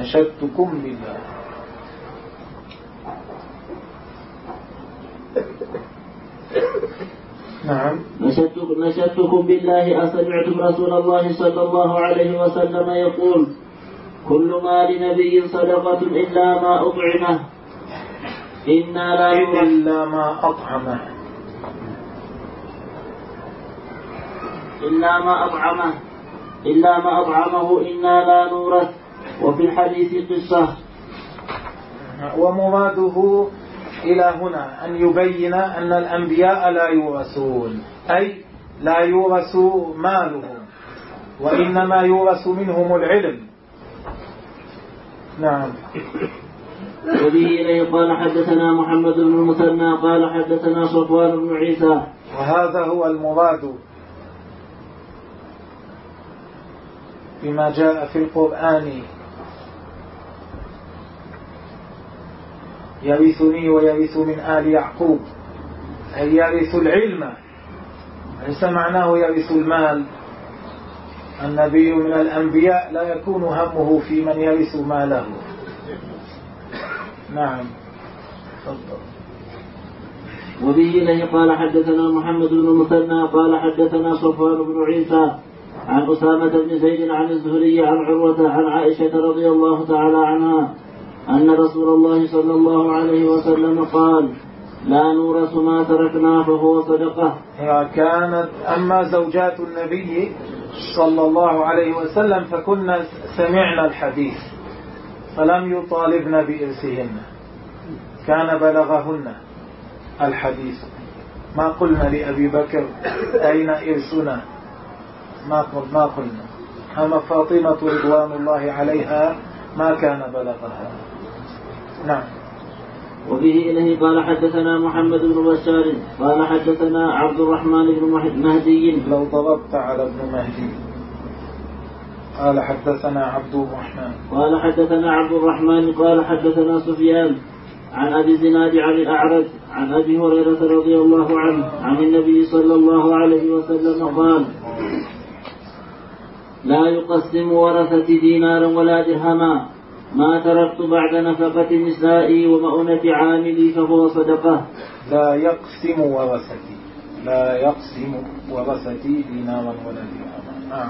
نعم. نشدتكم بالله أسمعتم رسول الله صلى الله عليه وسلم يقول كل ما لنبي صدقة إلا ما أطعمه إنا لا نورث إلا ما أطعمه إنا لا نورث. وفي الحديث قصة. ومراده إلى هنا أن يبين أن الأنبياء لا يورثون، أي لا يورث مالهم وإنما يورث منهم العلم. نعم. وبه إليه قال حدثنا محمد بن المثنى قال حدثنا صفوان بن عيسى. وهذا هو المراد بما جاء في القرآن يرثني ويرث من آل يعقوب، أي يرث العلم، ليس معناه يرث المال. النبي من الأنبياء لا يكون همه في من يرث ماله. نعم. وبه إليه قال حدثنا محمد بن المثنى قال حدثنا صفوان بن عيسى عن أسامة بن زيد عن الزهري عن عروة عن عائشة رضي الله تعالى عنها أن رسول الله صلى الله عليه وسلم قال لا نورث ما تركنا فهو صدقة. كانت أما زوجات النبي صلى الله عليه وسلم فكنا سمعنا الحديث فلم يطالبن بإرثهن، كان بلغهن الحديث. ما قلنا لأبي بكر أين إرثنا، ما قلنا. أما فاطمة رضوان الله عليها ما كان بلغها. نعم. وبه إليه قال حدثنا محمد بن بشار قال حدثنا عبد الرحمن بن مهدي. لو ضربت على ابن مهدي. قال حدثنا عبد الرحمن قال حدثنا عبد الرحمن قال حدثنا سفيان عن أبي زناد عن الأعرج عن أبي هريرة رضي الله عنه عن النبي صلى الله عليه وسلم قال: لا يقسم ورثتي دينارا ولا درهما، ما تركت بعد نفقة نسائي ومؤونة عاملي فهو صدقة. لا يقسم ورثتي دينارا ولا درهما.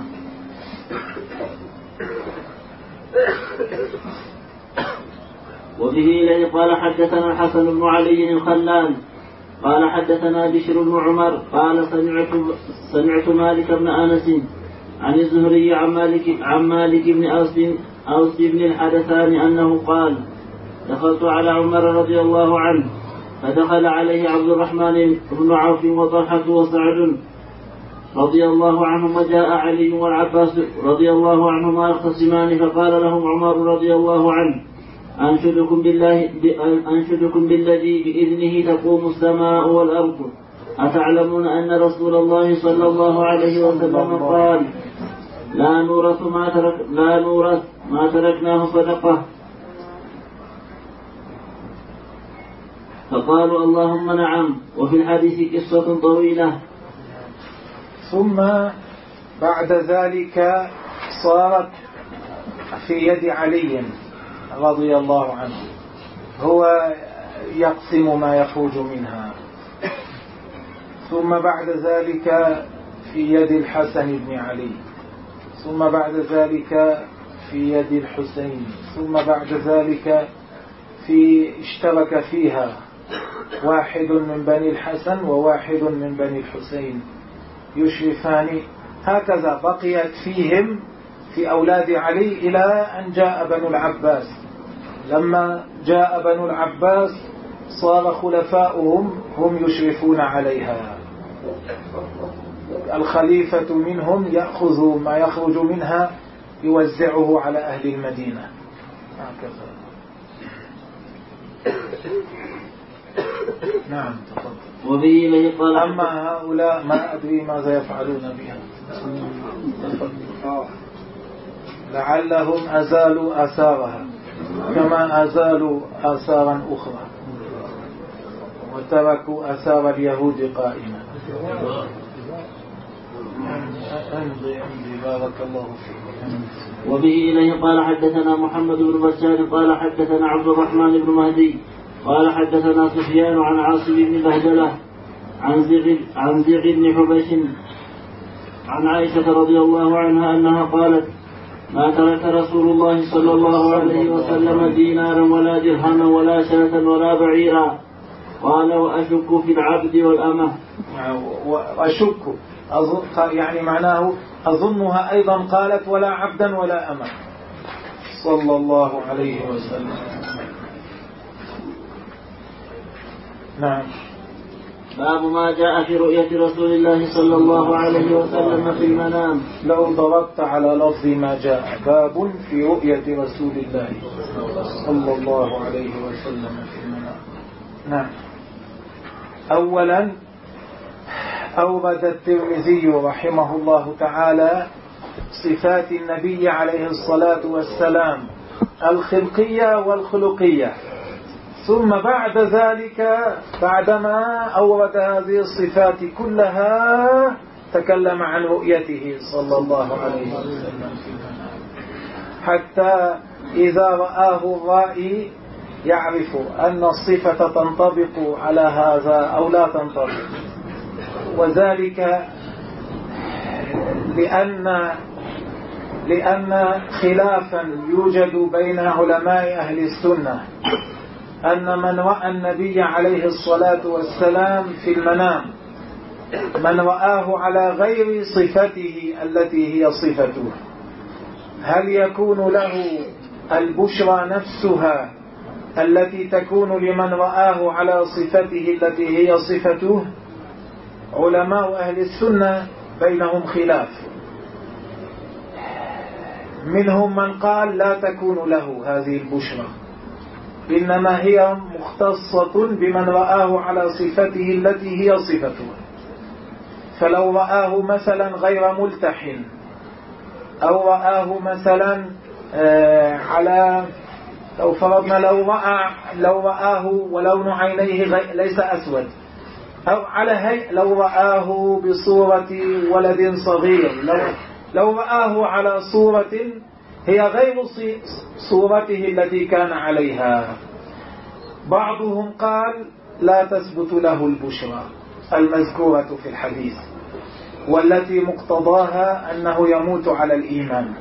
وبه إليه قال حدثنا الحسن بن علي الخلال قال حدثنا بشر بن عمر قال سمعت مالك بن أنس عن الزهري عن مالك بن أوس بن الحدثان أنه قال: دخلت على عمر رضي الله عنه فدخل عليه عبد الرحمن بن عوف وطلحة وسعد رضي الله عنهم، وجاء علي والعباس رضي الله عنهما يختصمان، فقال لهم عمر رضي الله عنه: أنشدكم بالذي بإذنه تقوم السماء والأرض، أتعلمون أن رسول الله صلى الله عليه وسلم قال: لا نورث ما تركناه صدقة. فقالوا: اللهم نعم. وفي الحديث قصة طويلة. ثم بعد ذلك صارت في يد علي رضي الله عنه، هو يقسم ما يخرج منها. ثم بعد ذلك في يد الحسن بن علي، ثم بعد ذلك في يد الحسين، ثم بعد ذلك اشترك فيها واحد من بني الحسن وواحد من بني الحسين يشرفان. هكذا بقيت فيهم في أولاد علي إلى أن جاء بنو العباس. لما جاء بنو العباس صار خلفاؤهم هم يشرفون عليها. الخليفة منهم يأخذ ما يخرج منها يوزعه على أهل المدينة. هكذا. نعم تفضل. وبه إليه قال: أما هؤلاء ما أدري ماذا يفعلون بها، لعلهم أزالوا آثارها كما أزالوا آثارا أخرى وتركوا آثار اليهود قائمة. بارك الله فيك. وبه إليه قال حدثنا محمد بن بشار قال حدثنا عبد الرحمن بن مهدي قال حدثنا سفيان عن عاصم بن بهدلة عن زيغ بن حبيش عن عائشة رضي الله عنها أنها قالت: ما ترك رسول الله صلى الله عليه وسلم دينارا ولا درهما ولا شاة ولا بعيرا. قال: وأشك في العبد والأمة. وأشك يعني معناه أظنها أيضا قالت: ولا عبدا ولا أمة صلى الله عليه وسلم. نعم. باب ما جاء في رؤية رسول الله صلى الله عليه وسلم في المنام. لو ضربت على لفظ ما جاء: باب في رؤية رسول الله صلى الله عليه وسلم في المنام. نعم. أولا أورد الترمذي رحمه الله تعالى صفات النبي عليه الصلاة والسلام الخلقية والخلقية، ثم بعد ذلك بعدما أورد هذه الصفات كلها تكلم عن رؤيته صلى الله عليه وسلم حتى إذا رآه الرائي يعرف أن الصفة تنطبق على هذا أو لا تنطبق. وذلك لأن خلافا يوجد بين علماء أهل السنة أن من رأى النبي عليه الصلاة والسلام في المنام من رآه على غير صفته التي هي صفته، هل يكون له البشرى نفسها التي تكون لمن رآه على صفته التي هي صفته؟ علماء أهل السنة بينهم خلاف، منهم من قال لا تكون له هذه البشرى، إنما هي مختصة بمن رآه على صفته التي هي صفته. فلو رآه مثلا غير ملتحن أو رآه مثلا على لو فرضنا لو رآه ولون عينيه ليس أسود، أو على هيئة لو رآه بصورة ولد صغير، لو رآه على صورة هي غير صورته التي كان عليها، بعضهم قال لا تثبت له البشرى المذكورة في الحديث، والتي مقتضاها أنه يموت على الإيمان،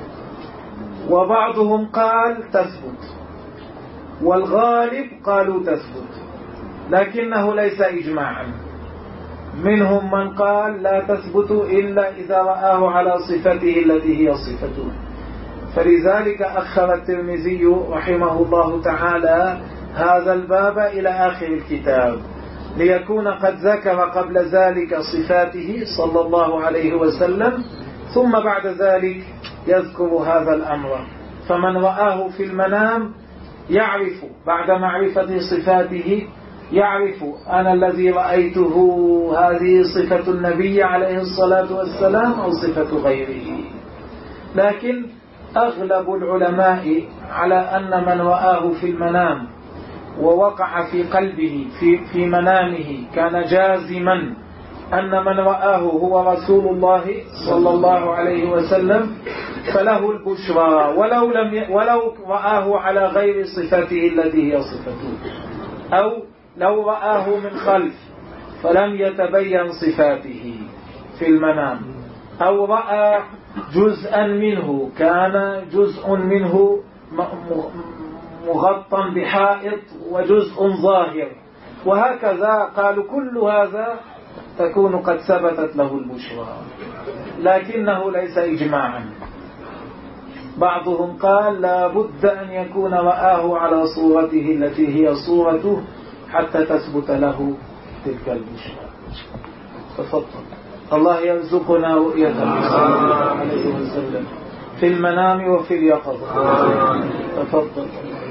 وبعضهم قال تثبت، والغالب قالوا تثبت، لكنه ليس إجماعا. منهم من قال لا تثبت إلا إذا رآه على صفته التي هي صفته، فلذلك أخر الترمذي رحمه الله تعالى هذا الباب إلى آخر الكتاب، ليكون قد ذكر قبل ذلك صفاته صلى الله عليه وسلم، ثم بعد ذلك يذكر هذا الأمر. فمن رآه في المنام يعرف بعد معرفة صفاته، يعرف أنا الذي رأيته هذه صفة النبي عليه الصلاة والسلام أو صفة غيره. لكن أغلب العلماء على أن من رآه في المنام ووقع في قلبه في منامه كان جازما أن من رآه هو رسول الله صلى الله عليه وسلم فله البشرى، ولو رآه على غير صفته التي هي صفته، أو لو رآه من خلف فلم يتبين صفاته في المنام، أو رأى جزءا منه، كان جزء منه مغطى بحائط وجزء ظاهر، وهكذا قالوا كل هذا تكون قد ثبتت له البشرى، لكنه ليس إجماعا. بعضهم قال لا بد أن يكون رآه على صورته التي هي صورته حتى تثبت له تلك البشرى. تفضل. الله يرزقنا رؤيته صلى الله عليه وسلم في المنام وفي اليقظة. تفضل.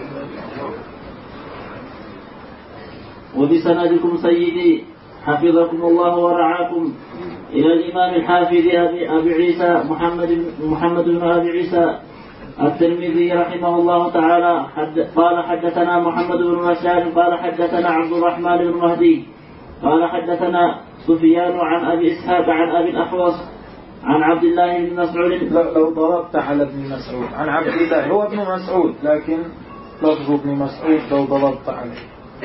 وبسندكم سيدي حفظكم الله ورعاكم إلى الإمام الحافظ أبي عيسى محمد بن أبي عيسى الترمذي رحمه الله تعالى قال حدثنا محمد بن بشار قال حدثنا عبد الرحمن بن مهدي قال حدثنا سفيان عن أبي إسحاق عن أبي الأحوص عن عبد الله بن مسعود. لو ضربت على ابن مسعود عن عبد الله، هو ابن مسعود لكن لفظ ابن مسعود لو ضربت عليه.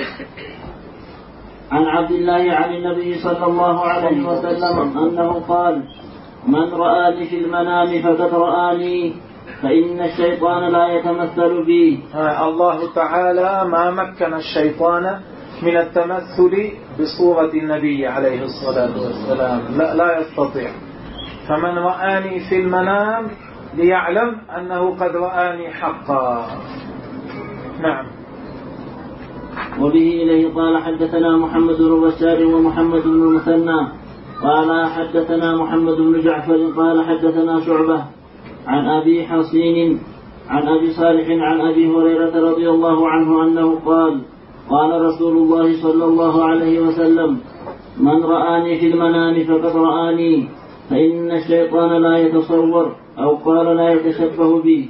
عن عبد الله عن النبي صلى الله عليه وسلم أنه قال من رآني في المنام فقد رآني فإن الشيطان لا يتمثل بي. الله تعالى ما مكن الشيطان من التمثل بصورة النبي عليه الصلاة والسلام، لا يستطيع. فمن رآني في المنام ليعلم أنه قد رآني حقا. نعم. وبه إليه قال حدثنا محمد بن بشار ومحمد بن المثنى قال حدثنا محمد بن جعفر قال حدثنا شعبة عن أبي حصين عن أبي صالح عن أبي هريرة رضي الله عنه أنه قال قال رسول الله صلى الله عليه وسلم من رآني في المنام فقد رآني فإن الشيطان لا يتصور أو قال لا يتشبه بي.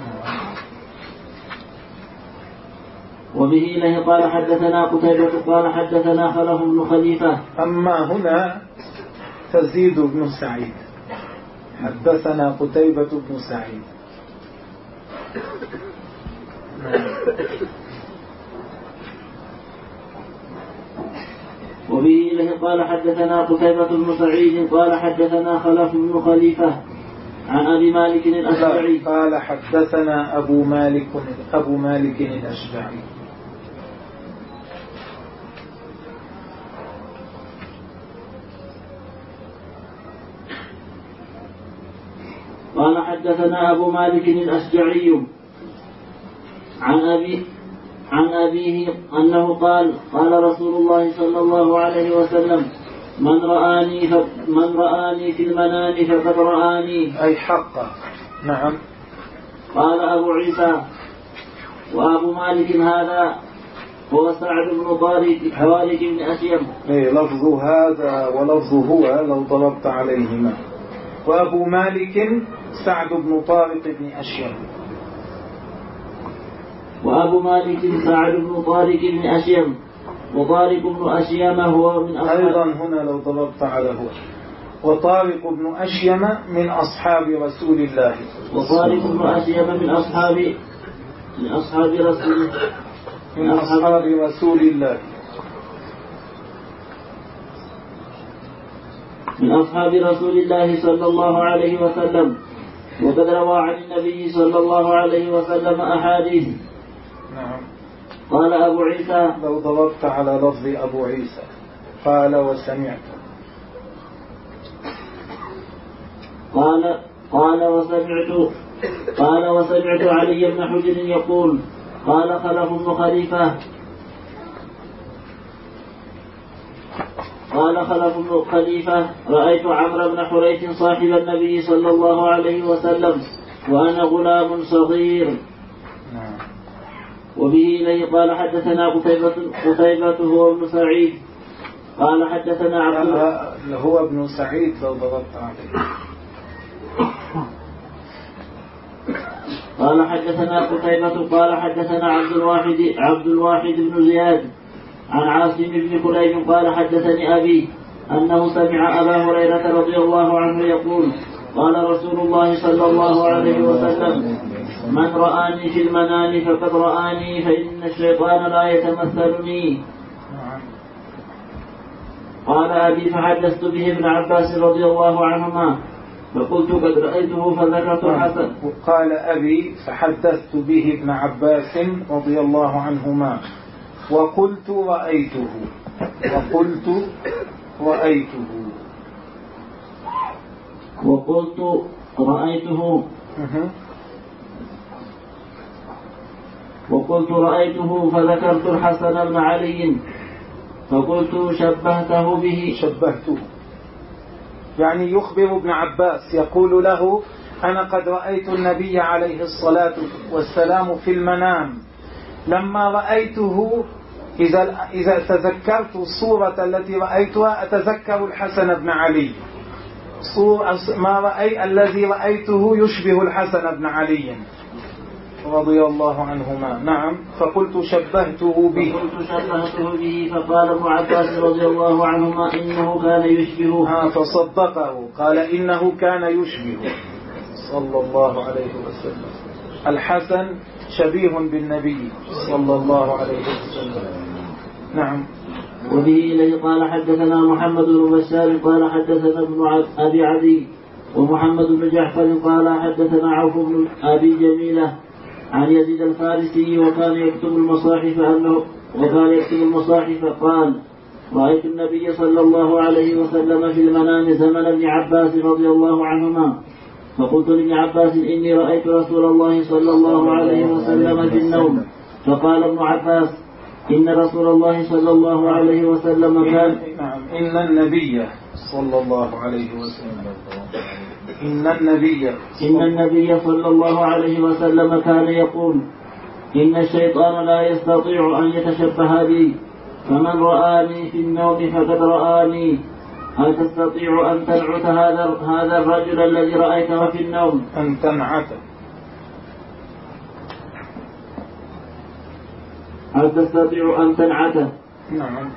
وبه إليه قال حدثنا قتيبة قال حدثنا خلف بن خليفة. أما هنا تزيد بن سعيد حدثنا قتيبة بن سعيد. وبه إليه قال حدثنا قتيبة بن سعيد قال حدثنا خلف بن خليفة عن أبي مالك الأشجعي قال حدثنا أبو مالك الأشجعي. قال حدثنا أبو مالك الأشجعي عن أبيه أنه قال قال رسول الله صلى الله عليه وسلم من رآني في المنام فقد رآني أي حقا. نعم. قال أبو عيسى وأبو مالك هذا هو سعد بن طارق بن أشيم. لفظ هذا ولفظ هو لو ضربت عليهما. وأبو مالك سعد بن طارق بن أشيم. وأبو مالك سعد بن طارق بن أشيم، وطارق بن أشيم هو من أصحاب. أيضا هنا لو ضربت على هو، وطارق بن أشيم من أصحاب رسول الله. وطارق بن أشيم من أصحاب رسول الله. من أصحاب رسول الله صلى الله عليه وسلم، وقد روى عن النبي صلى الله عليه وسلم أحاديث. نعم. قال أبو عيسى، لو ضربت على لفظ أبو عيسى قال وسمعت. قال وسمعت علي بن حجر يقول قال خلف بن خليفة رأيت عمرو بن حريث صاحب النبي صلى الله عليه وسلم وأنا غلام صغير. وبه إليه قال حدثنا قتيبة هو ابن سعيد قال حدثنا عبد هو ابن سعيد لو ضغطت عليه. قال حدثنا قتيبة قال حدثنا عبد الواحد بن زياد عن عاصم بن كليب قال حدثني أبي أنه سمع أبا هريرة رضي الله عنه يقول قال رسول الله صلى الله عليه وسلم من رآني في المنام فقد رآني فإن الشيطان لا يتمثلني. قال أبي فحدثت به ابن عباس رضي الله عنهما فقلت قد رأيته فذكرت الحسن. وقال أبي فحدثت به ابن عباس رضي الله عنهما وقلت رأيته وقلت رأيته فذكرت الحسن بن علي فقلت شبهته يعني يخبر ابن عباس يقول له أنا قد رأيت النبي عليه الصلاة والسلام في المنام، لما رأيته إذا تذكرت الصورة التي رأيتها أتذكر الحسن بن علي، الذي رأيته يشبه الحسن بن علي رضي الله عنهما. نعم. فقلت شبهته به فقال ابن عباس رضي الله عنهما إنه كان يشبهه فصدقه قال إنه كان يشبه صلى الله عليه وسلم. الحسن شبيه بالنبي صلى الله عليه وسلم. نعم. وبه إليه قال حدثنا محمد بن بشار قال حدثنا ابن أبي عدي ومحمد بن جعفر قال حدثنا عوف بن أبي جميلة عن يزيد الفارسي وكان يكتب المصاحف قال رأيت النبي صلى الله عليه وسلم في المنام زمن ابن عباس رضي الله عنهما فقلت لابن عباس إني رأيت رسول الله صلى الله عليه وسلم في النوم. فقال ابن عباس إن رسول الله صلى الله عليه وسلم كان إن النبي صلى الله عليه وسلم صلى الله عليه وسلم كان يقول إن الشيطان لا يستطيع أن يتشبه بي فمن رآني في النوم فقد رآني. هل تستطيع أن تنعت هذا الرجل الذي رأيته في النوم؟ أن تنعته. هل تستطيع أن تنعته؟ نعم.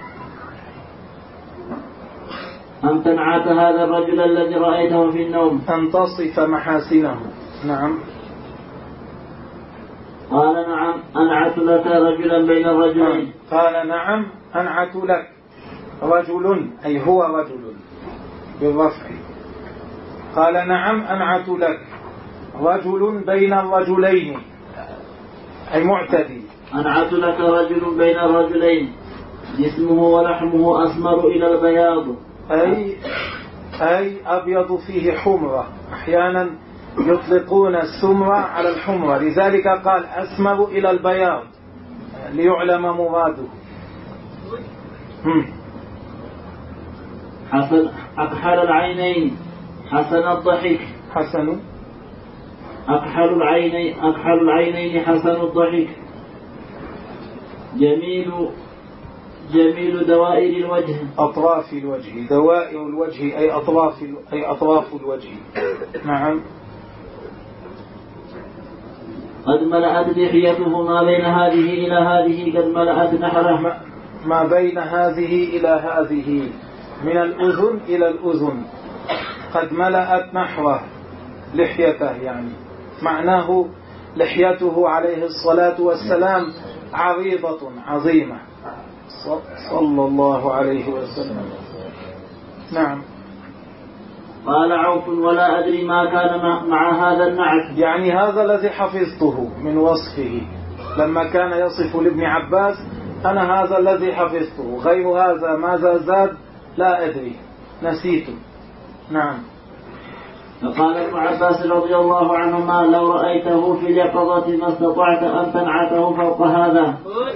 أن تنعت هذا الرجل الذي رأيته في النوم. أن تصف محاسنه. نعم. قال نعم أنعت لك رجلا بين الرجلين. قال نعم أنعت لك رجل أي هو رجل بالرفع. قال نعم أنعت لك رجل بين الرجلين أي معتدي. أنعت لك رجل بين الرجلين جسمه ولحمه أسمر إلى البياض أي أبيض فيه حمرة. أحيانا يطلقون السمرة على الحمرة لذلك قال أسمر إلى البياض ليعلم مراده. حسن أكحل العينين حسن الضحك. أكحل العينين حسن الضحك جميل دوائر الوجه. أطراف الوجه. دوائر الوجه أي أطراف الوجه. نعم. قد ملأت لحيته ما بين هذه إلى هذه قد ملأت نحره. ما بين هذه إلى هذه من الأذن إلى الأذن قد ملأت نحره لحيته، يعني معناه لحيته عليه الصلاة والسلام عريضة عظيمة صلى الله عليه وسلم. نعم. قال عوف ولا أدري ما كان مع هذا النعت، يعني هذا الذي حفظته من وصفه لما كان يصف لابن عباس، أنا هذا الذي حفظته، غير هذا ماذا زاد لا أدري نسيته. نعم. فقال ابن عباس رضي الله عنهما لو رأيته في اليقظة ما استطعت أن تنعته فوق هذا.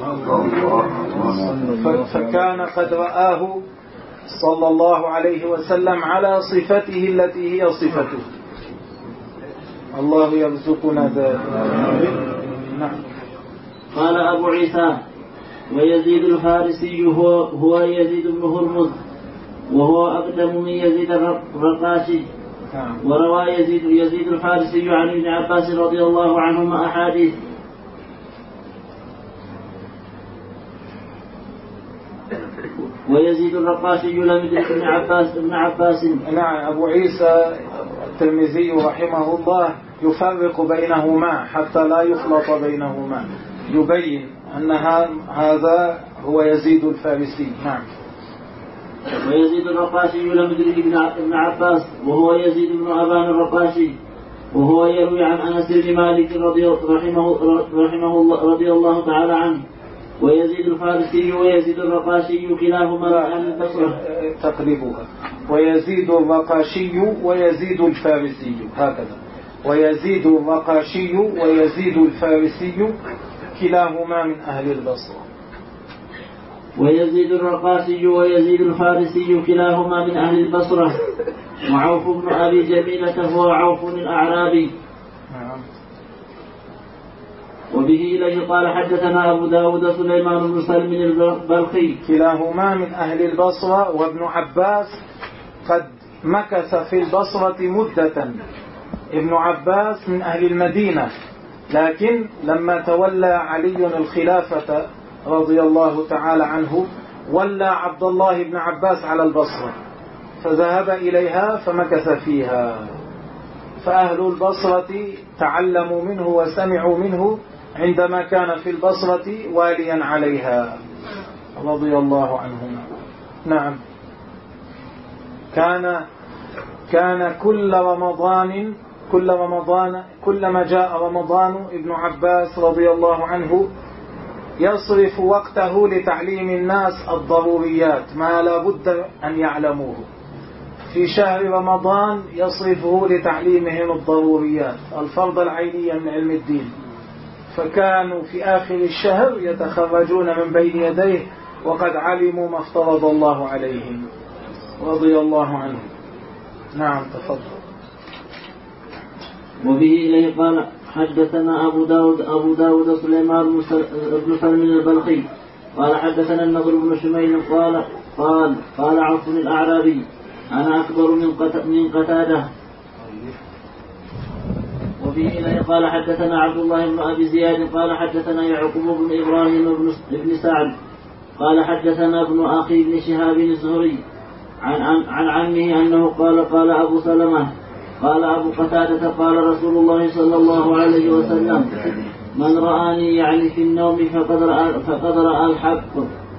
فكان قد رآه صلى الله عليه وسلم على صفته التي هي صفته. الله يرزقنا ذلك. نعم. قال أبو عيسى ويزيد الفارسي هو يزيد بن هرمز وهو أقدم من يزيد الرقاشي. وروى يزيد الفارسي عن ابن عباس رضي الله عنهما أحاديث. ويزيد الرقاشي لم يدرك ابن عباس. نعم. أبو عيسى الترمذي رحمه الله يفرق بينهما حتى لا يخلط بينهما، يبين أن هذا هو يزيد الفارسي. نعم. ويزيد الرقاشي لم يدرك ابن عباس وهو يزيد بن أبان الرقاشي، وهو يروي عن أنس بن مالك رضي الله تعالى عنه. ويزيد الفارسي ويزيد الرقاشي كلاهما من أهل البصرة. تقريبها ويزيد الرقاشي ويزيد الفارسي هكذا، ويزيد الرقاشي ويزيد الفارسي كلاهما من أهل البصرة. ويزيد الرقاشي ويزيد الفارسي كلاهما من أهل البصرة. وعوف بن أبي جميلة هو عوف الأعرابي. وبه إليه قال حدثنا أبو داود سليمان بن سلم البلخي كلاهما من أهل البصرة. وابن عباس قد مكث في البصرة مدة. ابن عباس من أهل المدينة، لكن لما تولى علي الخلافة رضي الله تعالى عنه ولى عبد الله بن عباس على البصرة، فذهب إليها فمكث فيها، فأهل البصرة تعلموا منه وسمعوا منه عندما كان في البصرة واليا عليها رضي الله عنهما. نعم. كان كلما جاء رمضان ابن عباس رضي الله عنه يصرف وقته لتعليم الناس الضروريات ما لا بد أن يعلموه. في شهر رمضان يصرفه لتعليمهم الضروريات الفرض العينية من علم الدين، فكانوا في آخر الشهر يتخرجون من بين يديه وقد علموا ما افترض الله عليهم رضي الله عنه. نعم. تفضل. وبه إليه قال حدثنا أبو داود سليمان بن سلم البلخي قال حدثنا النضر بن شميل قال عوف الأعرابي أنا أكبر من قتادة. وبه إليه قال حدثنا عبد الله بن أبي زياد قال حدثنا يعقوب بن إبراهيم بن سعد قال حدثنا ابن أخي بن شهاب الزهري عن عمه أنه قال أبو سلمة قال أبو قتادة قال رسول الله صلى الله عليه وسلم من رآني يعني في النوم فقد رأى الحق.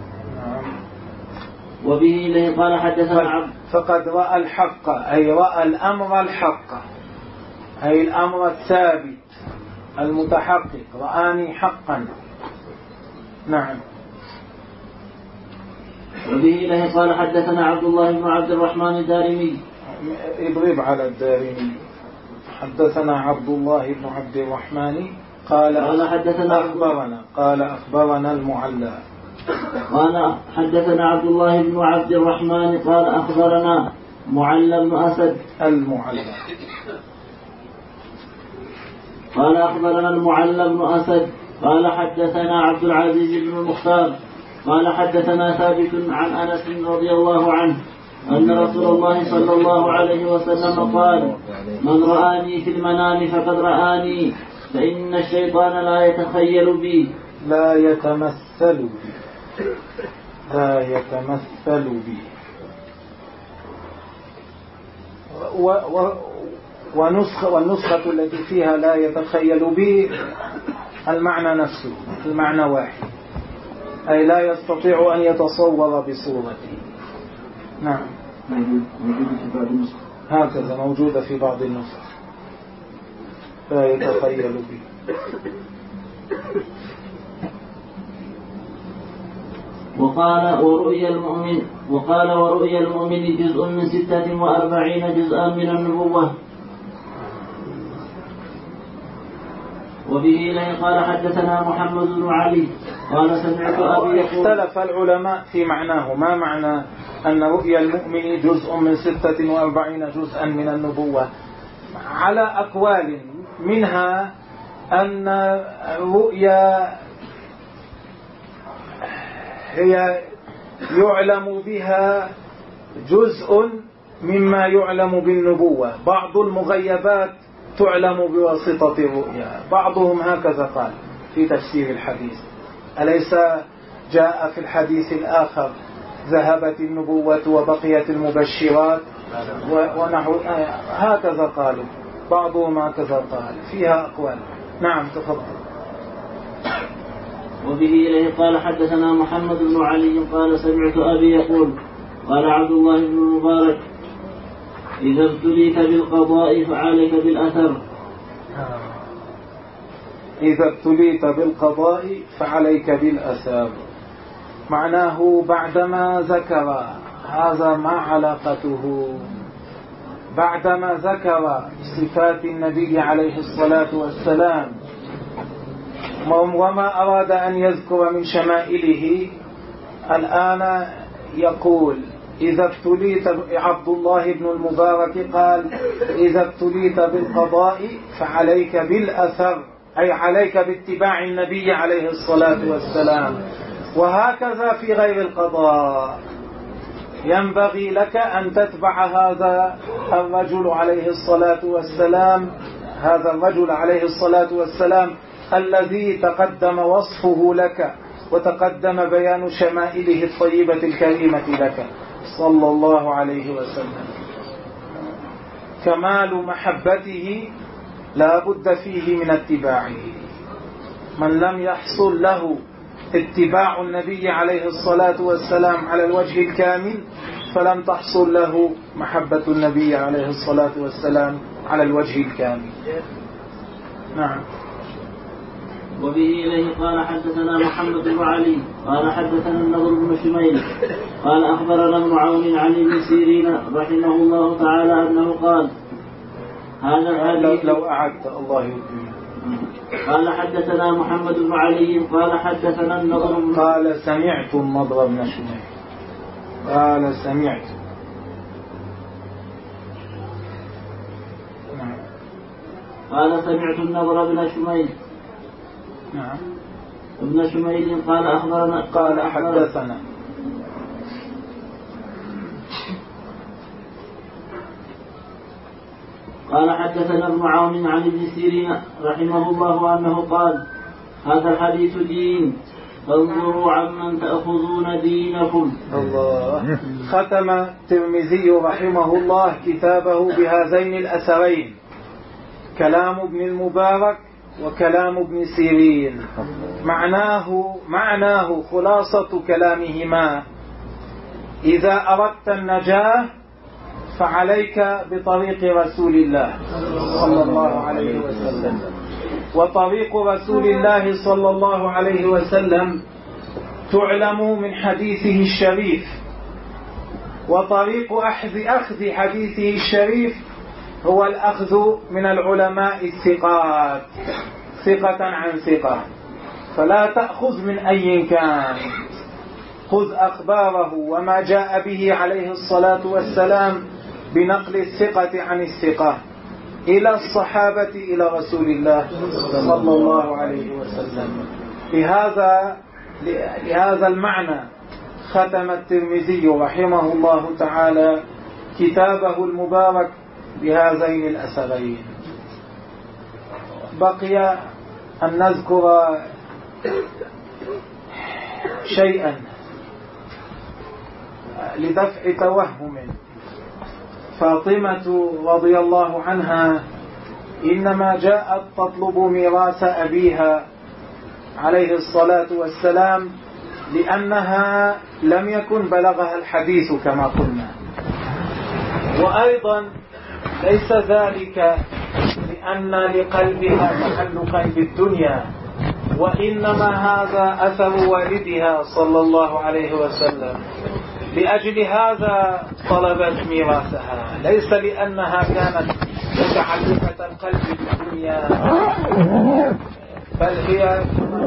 وبه إليه قال حدثنا فقد رأى الحق أي رأى الأمر الحق، أي الأمر الثابت المتحقق. رآني حقا. نعم. وبه إليه قال حدثنا عبد الله بن عبد الرحمن الدارمي. اضرب على الدارمي. حدثنا عبد الله بن عبد الرحمن قال حدثنا أخبرنا قال أخبرنا المعلى قال حدثنا عبد الله بن عبد الرحمن قال أخبرنا معلى بن أسد المعلى قال أخبرنا المعلى بن أسد قال حدثنا عبد العزيز بن المختار قال حدثنا ثابت عن أنس رضي الله عنه أن رسول الله صلى الله عليه وسلم قال من رآني في المنام فقد رآني فإن الشيطان لا يتخيل بي لا يتمثل بي لا يتمثل بي والنسخة التي فيها لا يتخيل بي المعنى نفسه، المعنى واحد، أي لا يستطيع أن يتصور بصورتي. نعم، هكذا موجودة في بعض النسخ، لا يتخيل بي. وقال ورؤيا المؤمن جزء من 46 جزءا من النبوة. وبه إليه قال حدثنا محمد بن علي قال سمعت أبي يقول. اختلف العلماء في معناه، ما معنى أن رؤيا المؤمن جزء من 46 جزءا من النبوة؟ على أقوال، منها أن الرؤيا هي يعلم بها جزء مما يعلم بالنبوة، بعض المغيبات تعلم بواسطة الرؤيا، بعضهم هكذا قال في تفسير الحديث. أليس جاء في الحديث الآخر ذهبت النبوة وبقيت المبشرات ونحو هكذا قالوا، بعضهم هكذا قال، فيها أقوال. نعم تفضل. وبه إليه قال حدثنا محمد بن علي قال سمعت أبي يقول قال عبد الله بن المبارك إذا ابتليت بالقضاء فعليك بالأثر. إذا ابتليت بالقضاء فعليك بالأثر، معناه بعدما ذكر هذا ما علاقته، بعدما ذكر صفات النبي عليه الصلاة والسلام وما أراد أن يذكر من شمائله، الآن يقول إذا ابتليت. عبد الله بن المبارك قال إذا ابتليت بالقضاء فعليك بالأثر، أي عليك باتباع النبي عليه الصلاة والسلام. وهكذا في غير القضاء ينبغي لك أن تتبع هذا الرجل عليه الصلاة والسلام، هذا الرجل عليه الصلاة والسلام الذي تقدم وصفه لك وتقدم بيان شمائله الطيبة الكريمة لك صلى الله عليه وسلم. كمال محبته لا بد فيه من اتباعه. من لم يحصل له اتباع النبي عليه الصلاة والسلام على الوجه الكامل فلم تحصل له محبة النبي عليه الصلاة والسلام على الوجه الكامل. نعم. وبه إليه قال حدثنا محمد بن علي قال حدثنا النضر بن شميل قال أخبرنا ابن عون عن ابن سيرين رحمه الله تعالى أنه قال هذا الحديث. لو أعدت الله يبين. قال حدثنا محمد بن علي قال حدثنا النضر بن. قال سمعت النضر بن شميل قال سمعت. نعم. قال سمعت النضر بن شميل. نعم. ابن شميل قال أخبرنا قال حدثنا. قال حدثنا ابن عون عن ابن سيرين رحمه الله أنه قال هذا الحديث دين فانظروا عمن تأخذون دينكم. الله. ختم الترمذي رحمه الله كتابه بهذين الأثرين، كلام ابن المبارك وكلام ابن سيرين. معناه خلاصة كلامهما إذا أردت النجاة فعليك بطريق رسول الله صلى الله عليه وسلم. وطريق رسول الله صلى الله عليه وسلم تعلم من حديثه الشريف، وطريق أخذ حديثه الشريف هو الأخذ من العلماء الثقات ثقة عن ثقة، فلا تأخذ من أي كان، خذ أخباره وما جاء به عليه الصلاة والسلام بنقل الثقة عن الثقة إلى الصحابة إلى رسول الله صلى الله عليه وسلم. لهذا المعنى ختم الترمذي رحمه الله تعالى كتابه المبارك بهذين الأثرين. بقي أن نذكر شيئا لدفع توهم. فاطمة رضي الله عنها إنما جاءت تطلب ميراث أبيها عليه الصلاة والسلام لأنها لم يكن بلغها الحديث كما قلنا، وأيضا ليس ذلك لأن لقلبها تعلقا بالدنيا، وإنما هذا أثر والدها صلى الله عليه وسلم. لأجل هذا طلبت ميراثها، ليس لأنها كانت متعلقة القلب بالدنيا، بل هي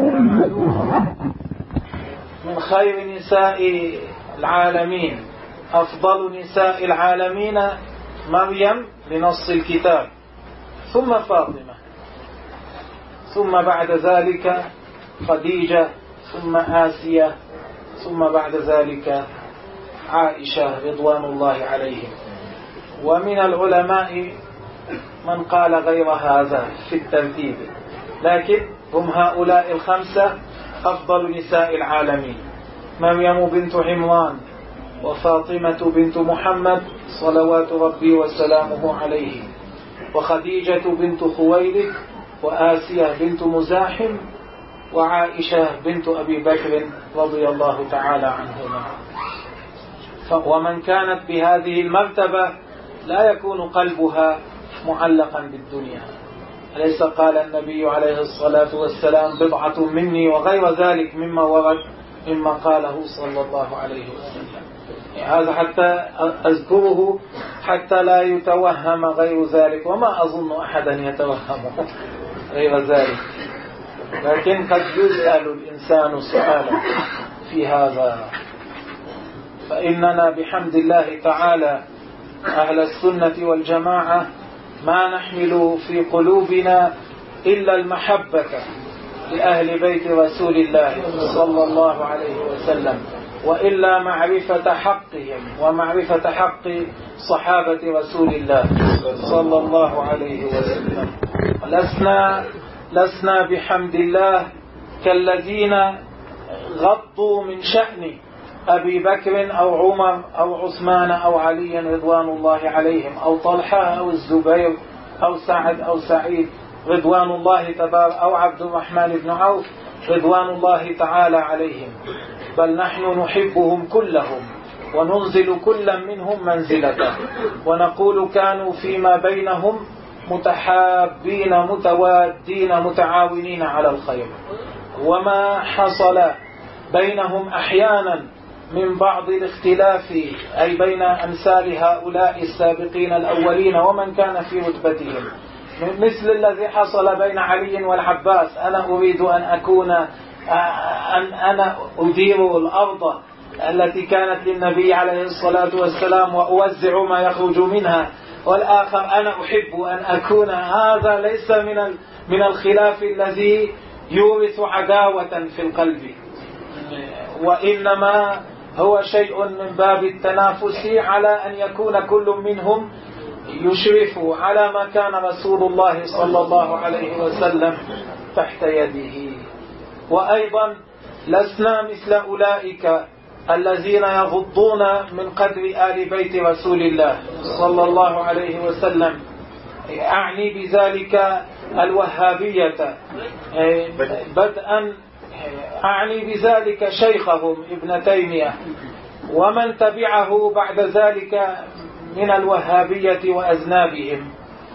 من خير نساء العالمين، أفضل نساء العالمين مريم بنص الكتاب، ثم فاطمة، ثم بعد ذلك خديجة، ثم آسيا، ثم بعد ذلك عائشة رضوان الله عليهم. ومن العلماء من قال غير هذا في الترتيب، لكن هم هؤلاء الخمسة أفضل نساء العالمين: مريم بنت عمران، وفاطمة بنت محمد صلوات ربي وسلامه عليه، وخديجة بنت خويلد، وآسيا بنت مزاحم، وعائشة بنت أبي بكر رضي الله تعالى عنهما. ومن كانت بهذه المرتبة لا يكون قلبها معلقا بالدنيا. أليس قال النبي عليه الصلاة والسلام: بضعة مني، وغير ذلك مما ورد مما قاله صلى الله عليه وسلم. هذا حتى أذكره حتى لا يتوهم غير ذلك، وما أظن أحدا يتوهم غير ذلك، لكن قد يسأل الإنسان سؤالا في هذا. فإننا بحمد الله تعالى أهل السنة والجماعة ما نحمل في قلوبنا إلا المحبة لأهل بيت رسول الله صلى الله عليه وسلم، وإلا معرفة حقهم ومعرفة حق صحابة رسول الله صلى الله عليه وسلم. لسنا بحمد الله كالذين غضوا من شأن أبي بكر أو عمر أو عثمان أو علي رضوان الله عليهم، أو طلحة أو الزبير أو سعد أو سعيد رضوان الله تبارك، أو عبد الرحمن بن عوف رضوان الله تعالى عليهم، بل نحن نحبهم كلهم وننزل كل منهم منزلته، ونقول كانوا فيما بينهم متحابين متوادين متعاونين على الخير. وما حصل بينهم أحيانا من بعض الاختلاف، أي بين أمثال هؤلاء السابقين الأولين ومن كان في رتبتهم، مثل الذي حصل بين علي والعباس: أنا أريد أن أكون أنا أدير الأرض التي كانت للنبي عليه الصلاة والسلام وأوزع ما يخرج منها، والآخر: أنا أحب أن أكون. هذا ليس من الخلاف الذي يورث عداوة في القلب، وإنما هو شيء من باب التنافس على أن يكون كل منهم يشرف على ما كان رسول الله صلى الله عليه وسلم تحت يده. وأيضا لسنا مثل أولئك الذين يغضون من قدر آل بيت رسول الله صلى الله عليه وسلم. أعني بذلك الوهابية بدءا، أعني بذلك شيخهم ابن تيمية ومن تبعه بعد ذلك من الوهابية وأذنابهم،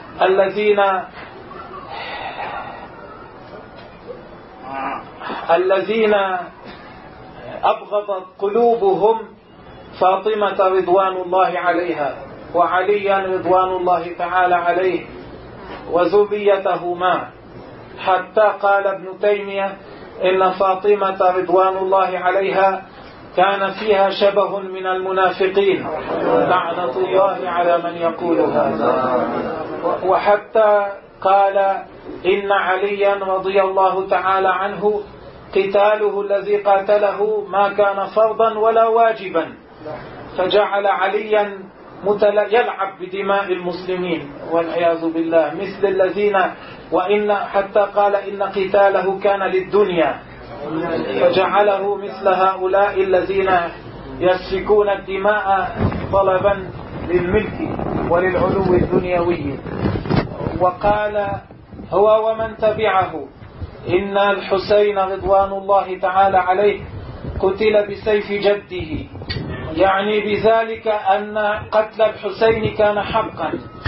الذين أبغضت قلوبهم فاطمة رضوان الله عليها وعليا رضوان الله تعالى عليه وذريتهما، حتى قال ابن تيمية إن فاطمة رضوان الله عليها كان فيها شبه من المنافقين، لعنة الله على من يقول هذا. وحتى قال إن عليا رضي الله تعالى عنه قتاله الذي قاتله ما كان فرضا ولا واجبا، فجعل عليا يلعب بدماء المسلمين والعياذ بالله، مثل الذين وإن حتى قال إن قتاله كان للدنيا، فجعله مثل هؤلاء الذين يسفكون الدماء طلبا للملك وللعلو الدنيوي. وقال هو ومن تبعه إن الحسين رضوان الله تعالى عليه قتل بسيف جده، يعني بذلك أن قتل الحسين كان حقا،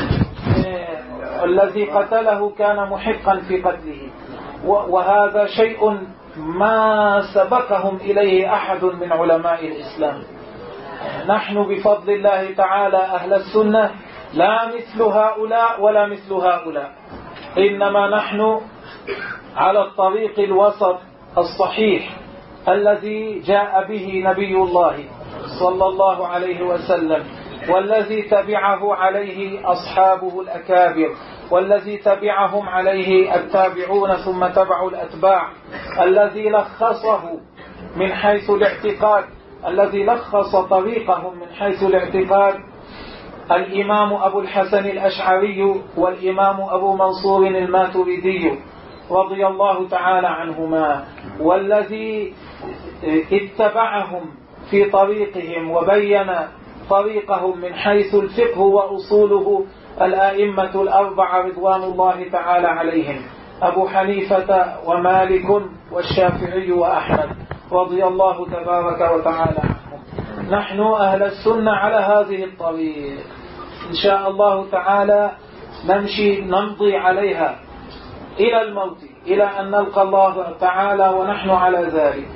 الذي قتله كان محقا في قتله، وهذا شيء ما سبقهم إليه أحد من علماء الإسلام. نحن بفضل الله تعالى أهل السنة لا مثل هؤلاء ولا مثل هؤلاء، إنما نحن على الطريق الوسط الصحيح الذي جاء به نبي الله صلى الله عليه وسلم، والذي تبعه عليه أصحابه الأكابر، والذي تبعهم عليه التابعون ثم تبعوا الأتباع، الذي لخصه من حيث الاعتقاد، الذي لخص طريقهم من حيث الاعتقاد الإمام أبو الحسن الأشعري والإمام أبو منصور الماتريدي رضي الله تعالى عنهما، والذي اتبعهم في طريقهم وبين طريقهم من حيث الفقه وأصوله الآئمة الأربعة رضوان الله تعالى عليهم، أبو حنيفة ومالك والشافعي وأحمد رضي الله تبارك وتعالى عنهم. نحن أهل السنة على هذه الطريق إن شاء الله تعالى نمضي عليها إلى الموت، إلى أن نلقى الله تعالى ونحن على ذلك.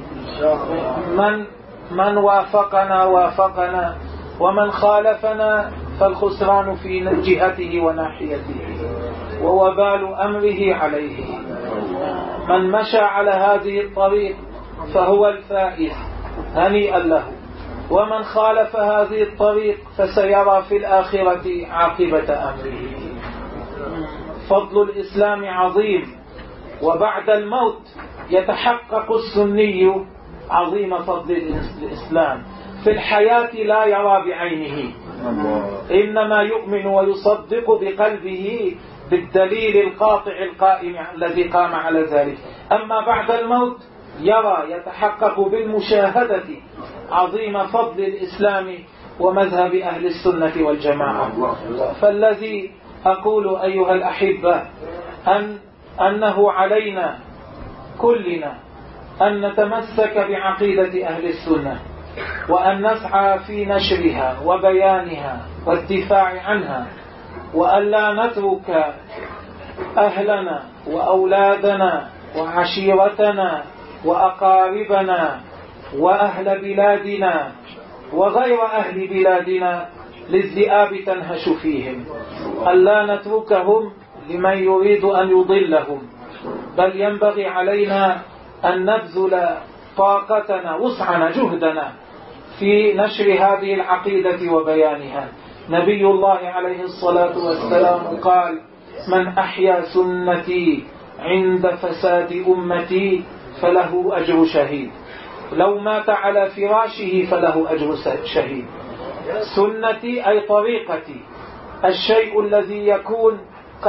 من وافقنا وافقنا، ومن خالفنا فالخسران في جهته وناحيته ووبال أمره عليه. من مشى على هذه الطريق فهو الفائز هنيئا له، ومن خالف هذه الطريق فسيرى في الآخرة عاقبة أمره. فضل الإسلام عظيم، وبعد الموت يتحقق السني عظيم فضل الإسلام. في الحياة لا يرى بعينه، إنما يؤمن ويصدق بقلبه بالدليل القاطع القائم الذي قام على ذلك. أما بعد الموت يرى يتحقق بالمشاهدة عظيم فضل الإسلام ومذهب أهل السنة والجماعة. فالذي أقول أيها الأحبة أنه علينا كلنا أن نتمسك بعقيدة أهل السنة، وأن نسعى في نشرها وبيانها والدفاع عنها، وأن لا نترك أهلنا وأولادنا وعشيرتنا وأقاربنا وأهل بلادنا وغير أهل بلادنا للذئاب تنهش فيهم، أن لا نتركهم لمن يريد أن يضلهم، بل ينبغي علينا أن نبذل طاقتنا وسعنا جهدنا في نشر هذه العقيدة وبيانها. نبي الله عليه الصلاة والسلام قال: من أحيا سنتي عند فساد أمتي فله أجر شهيد، لو مات على فراشه فله أجر شهيد. سنتي أي طريقتي، الشيء الذي يكون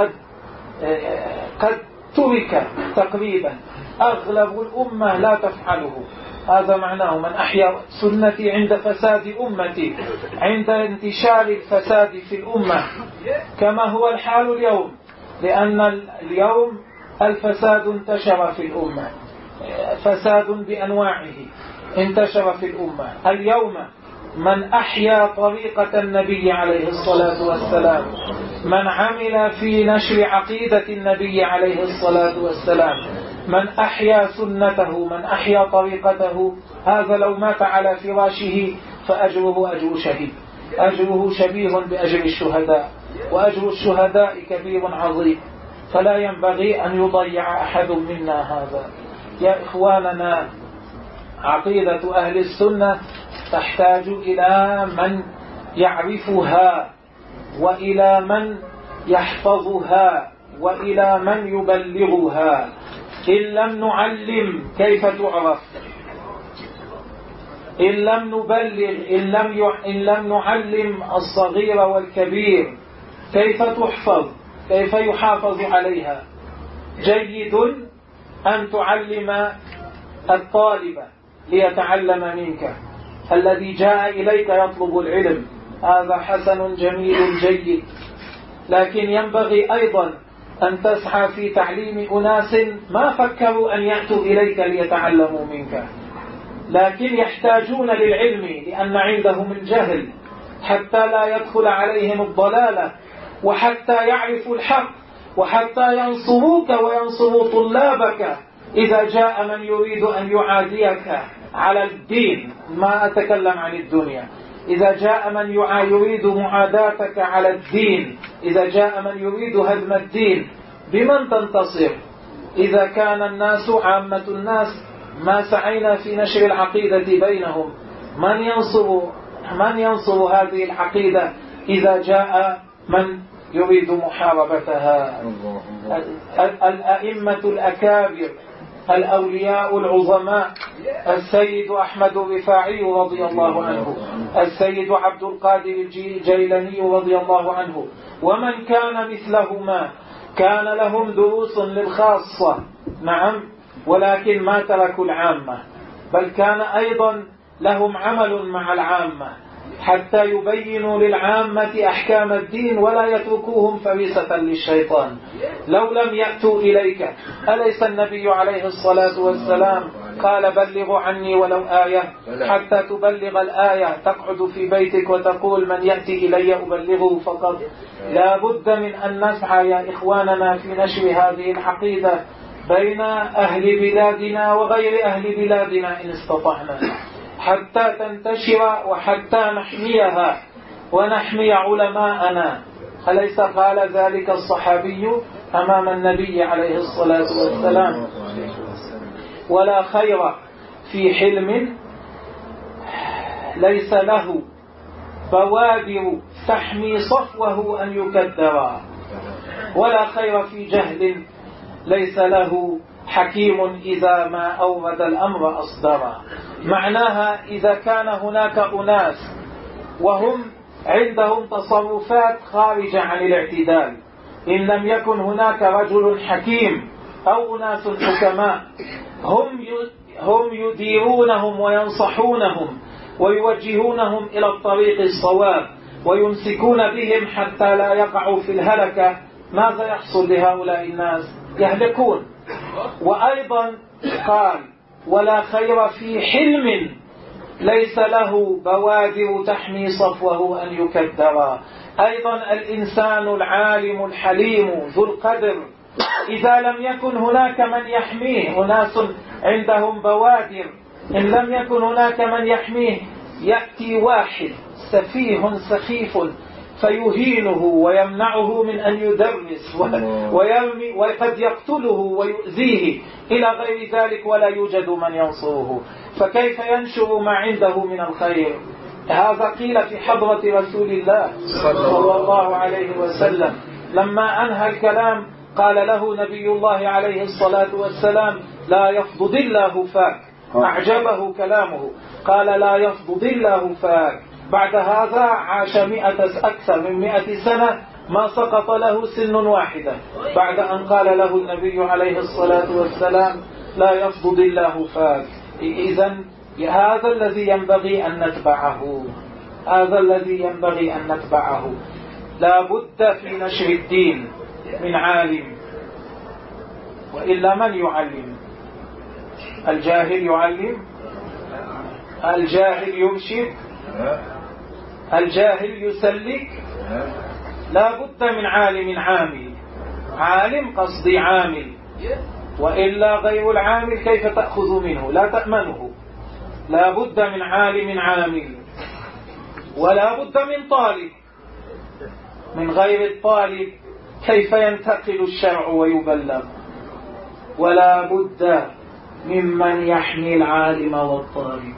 قد ترك تقريبا، أغلب الأمة لا تفعله، هذا معناه من أحيا سنتي عند فساد أمتي، عند انتشار الفساد في الأمة كما هو الحال اليوم، لأن اليوم الفساد انتشر في الأمة، فساد بأنواعه انتشر في الأمة اليوم. من أحيا طريقة النبي عليه الصلاة والسلام، من عمل في نشر عقيدة النبي عليه الصلاة والسلام، من أحيا سنته، من أحيا طريقته، هذا لو مات على فراشه فأجره أجر شهيد، أجره شبيه بأجر الشهداء، وأجر الشهداء كبير عظيم، فلا ينبغي أن يضيع أحد منا هذا. يا إخواننا، عقيدة أهل السنة تحتاج إلى من يعرفها، وإلى من يحفظها، وإلى من يبلغها. إن لم نعلم كيف تعرف؟ إن لم نبلغ إن لم نعلم الصغير والكبير كيف تحفظ، كيف يحافظ عليها. جيد أن تعلم الطالب ليتعلم منك، الذي جاء إليك يطلب العلم، هذا حسن جميل جيد، لكن ينبغي أيضا أن تسعى في تعليم أناس ما فكروا أن يأتوا إليك ليتعلموا منك، لكن يحتاجون للعلم لأن عندهم الجهل، حتى لا يدخل عليهم الضلالة، وحتى يعرفوا الحق، وحتى ينصروك وينصروا طلابك إذا جاء من يريد أن يعاديك على الدين. ما أتكلم عن الدنيا. إذا جاء من يريد معاداتك على الدين، إذا جاء من يريد هدم الدين، بمن تنتصر؟ إذا كان الناس عامة الناس ما سعينا في نشر العقيدة بينهم، من ينصر هذه العقيدة إذا جاء من يريد محاربتها؟ الأئمة الأكابر، الأولياء العظماء، السيد أحمد الرفاعي رضي الله عنه، السيد عبد القادر الجيلاني رضي الله عنه، ومن كان مثلهما كان لهم دروس للخاصة، نعم، ولكن ما تركوا العامة، بل كان أيضا لهم عمل مع العامة حتى يبينوا للعامة أحكام الدين ولا يتركوهم فريسة للشيطان. لو لم يأتوا إليك، أليس النبي عليه الصلاة والسلام قال بلغوا عني ولو آية؟ حتى تبلغ الآية تقعد في بيتك وتقول من يأتي إلي أبلغه فقط. لا بد من أن نسعى يا إخواننا في نشر هذه العقيدة بين أهل بلادنا وغير أهل بلادنا إن استطعنا، حتى تنتشر وحتى نحميها ونحمي علماءنا. أليس قال ذلك الصحابي أمام النبي عليه الصلاة والسلام؟ ولا خير في حلم ليس له بوادر تحمي صفوه أن يكدرا، ولا خير في جهل ليس له حكيم إذا ما أورد الأمر أصدرا. معناها إذا كان هناك أناس وهم عندهم تصرفات خارجة عن الاعتدال، إن لم يكن هناك رجل حكيم أو أناس حكماء هم يديرونهم وينصحونهم ويوجهونهم إلى الطريق الصواب ويمسكون بهم حتى لا يقعوا في الهلكة، ماذا يحصل لهؤلاء الناس؟ يهلكون. وأيضا قال ولا خير في حلم ليس له بوادر تحمي صفوه أن يكدرا. أيضا الإنسان العالم الحليم ذو القدر إذا لم يكن هناك من يحميه، أناس عندهم بوادر، إن لم يكن هناك من يحميه يأتي واحد سفيه سخيف فيهينه ويمنعه من أن يدرس وقد يقتله ويؤذيه إلى غير ذلك ولا يوجد من ينصره، فكيف ينشر ما عنده من الخير؟ هذا قيل في حضرة رسول الله صلى الله عليه وسلم لما أنهى الكلام قال له نبي الله عليه الصلاة والسلام لا يفضض الله فاك. أعجبه كلامه، قال لا يفضض الله فاك. بعد هذا عاش أكثر من 100 سنة ما سقط له سن واحدة بعد أن قال له النبي عليه الصلاة والسلام لا يفضض الله فاك. إذن هذا الذي ينبغي أن نتبعه، هذا الذي ينبغي أن نتبعه. لا بد في نشر الدين من عالم، وإلا من يعلم؟ الجاهل يعلم؟ الجاهل يرشد؟ الجاهل يسلك؟ لا بد من عالم عامل. عالم قصدي عامل، وإلا غير العامل كيف تأخذ منه؟ لا تأمنه. لا بد من عالم عامل، ولا بد من طالب. من غير الطالب كيف ينتقل الشرع ويبلغ؟ ولا بد ممن يحمي العالم والطالب،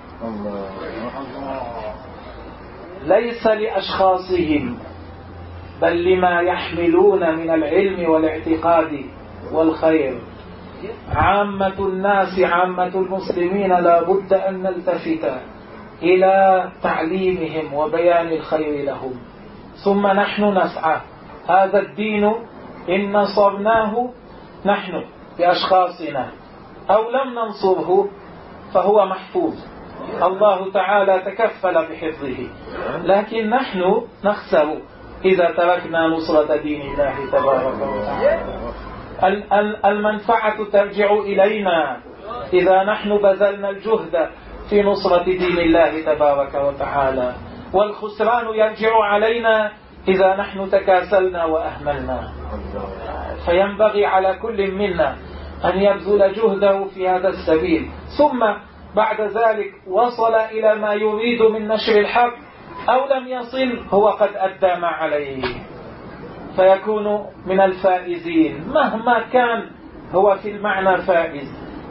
ليس لأشخاصهم بل لما يحملون من العلم والاعتقاد والخير. عامة الناس، عامة المسلمين لا بد أن نلتفت إلى تعليمهم وبيان الخير لهم، ثم نحن نسعى. هذا الدين إن نصرناه نحن بأشخاصنا أو لم ننصره فهو محفوظ، الله تعالى تكفل بحفظه، لكن نحن نخسر إذا تركنا نصرة دين الله تبارك وتعالى. المنفعة ترجع إلينا إذا نحن بذلنا الجهد في نصرة دين الله تبارك وتعالى، والخسران يرجع علينا إذا نحن تكاسلنا وأهملنا. فينبغي على كل منا أن يبذل جهده في هذا السبيل، ثم بعد ذلك وصل إلى ما يريد من نشر الحق أو لم يصل هو قد أدى ما عليه، فيكون من الفائزين مهما كان هو في المعنى فائز.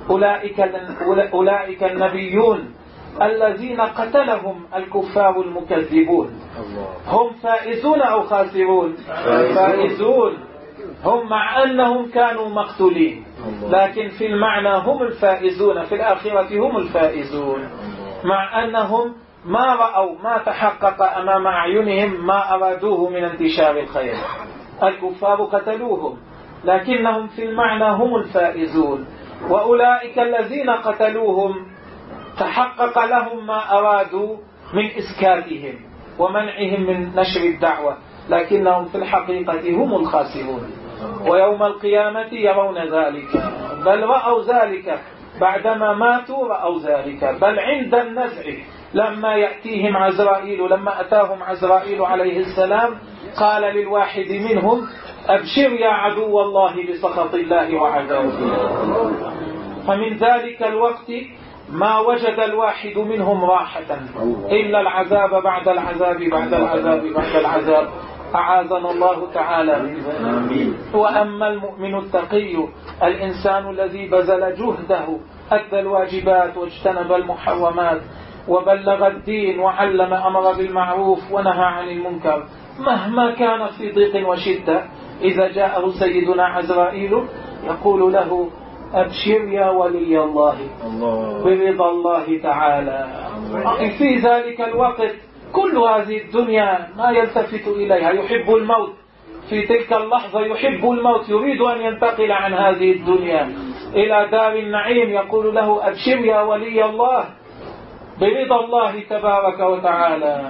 أولئك النبيون الذين قتلهم الكفار المكذبون هم فائزون أو خاسرون؟ فائزون هم، مع أنهم كانوا مقتولين، لكن في المعنى هم الفائزون، في الآخرة هم الفائزون، مع أنهم ما رأوا ما تحقق أمام أعينهم ما أرادوه من انتشار الخير. الكفار قتلوهم لكنهم في المعنى هم الفائزون، وأولئك الذين قتلوهم تحقق لهم ما أرادوا من إسكاتهم ومنعهم من نشر الدعوة، لكنهم في الحقيقة هم الخاسرون. ويوم القيامة يرون ذلك، بل رأوا ذلك بعدما ماتوا، رأوا ذلك، بل عند النزع لما يأتيهم عزرائيل، لما أتاهم عزرائيل عليه السلام قال للواحد منهم أبشر يا عدو الله بسخط الله وعذابه. فمن ذلك الوقت ما وجد الواحد منهم راحة إلا العذاب بعد العذاب بعد العذاب بعد العذاب، أعاذنا الله تعالى من ذلك. وأما المؤمن التقي، الإنسان الذي بذل جهده، أدى الواجبات واجتنب المحرمات وبلغ الدين وعلم، أمر بالمعروف ونهى عن المنكر، مهما كان في ضيق وشدة، إذا جاءه سيدنا عزرائيل يقول له أبشر يا ولي الله برضا الله تعالى. في ذلك الوقت كل هذه الدنيا ما يلتفت إليها، يحب الموت في تلك اللحظة، يحب الموت، يريد أن ينتقل عن هذه الدنيا إلى دار النعيم. يقول له أبشر يا ولي الله برضا الله تبارك وتعالى.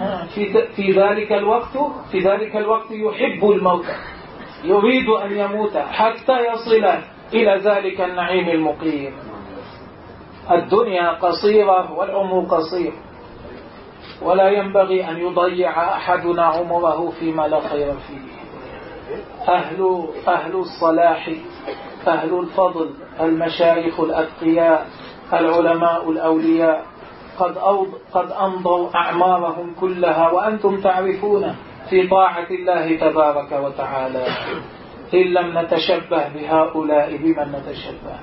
في ذلك الوقت يحب الموت، يريد أن يموت حتى يصل إلى ذلك النعيم المقيم. الدنيا قصيرة والعمر قصير، ولا ينبغي أن يضيع أحدنا عمره فيما لا خير فيه. أهل الصلاح، أهل الفضل، المشايخ الأتقياء، العلماء الأولياء قد أمضوا أعمارهم كلها وأنتم تعرفون في طاعة الله تبارك وتعالى. إن لم نتشبه بهؤلاء بمن نتشبه؟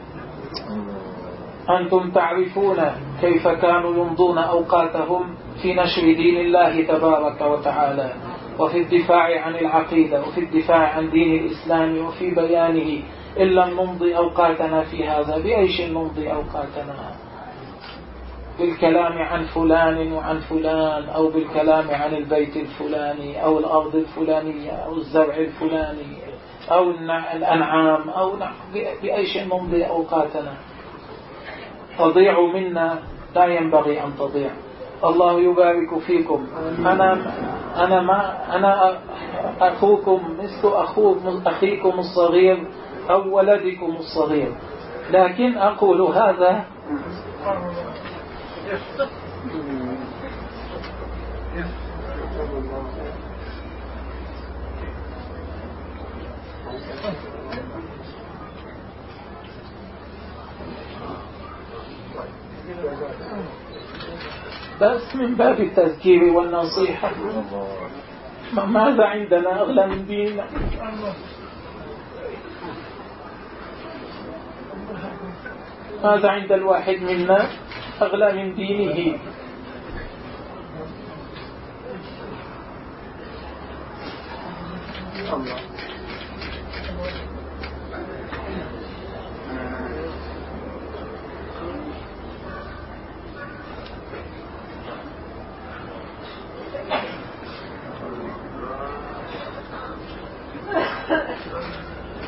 أنتم تعرفون كيف كانوا يمضون أوقاتهم في نشر دين الله تبارك وتعالى، وفي الدفاع عن العقيدة، وفي الدفاع عن دين الإسلام، وفي بيانه. إن لم نمضي أوقاتنا في هذا بأي شيء نمضي أوقاتنا؟ بالكلام عن فلان وعن فلان، أو بالكلام عن البيت الفلاني، أو الأرض الفلانية، أو الزرع الفلاني، أو الأنعام، أو بأي شيء نمضي أوقاتنا؟ تضيع منا، لا ينبغي أن تضيع. الله يبارك فيكم. أنا أخوكم مثل أخيكم الصغير أو ولدكم الصغير، لكن أقول هذا بس من باب التذكير والنصيحة. ماذا عندنا أغلى من ديننا؟ ماذا عند الواحد منا أغلى من دينه؟ الله.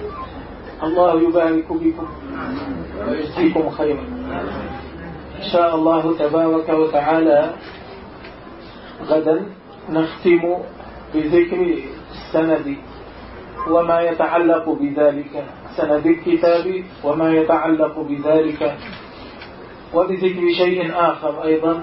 الله يبارك بكم ويجزيكم خيرا. إن شاء الله تبارك وتعالى غدا نختم بذكر السند وما يتعلق بذلك، سند الكتاب وما يتعلق بذلك، وبذكر شيء آخر أيضا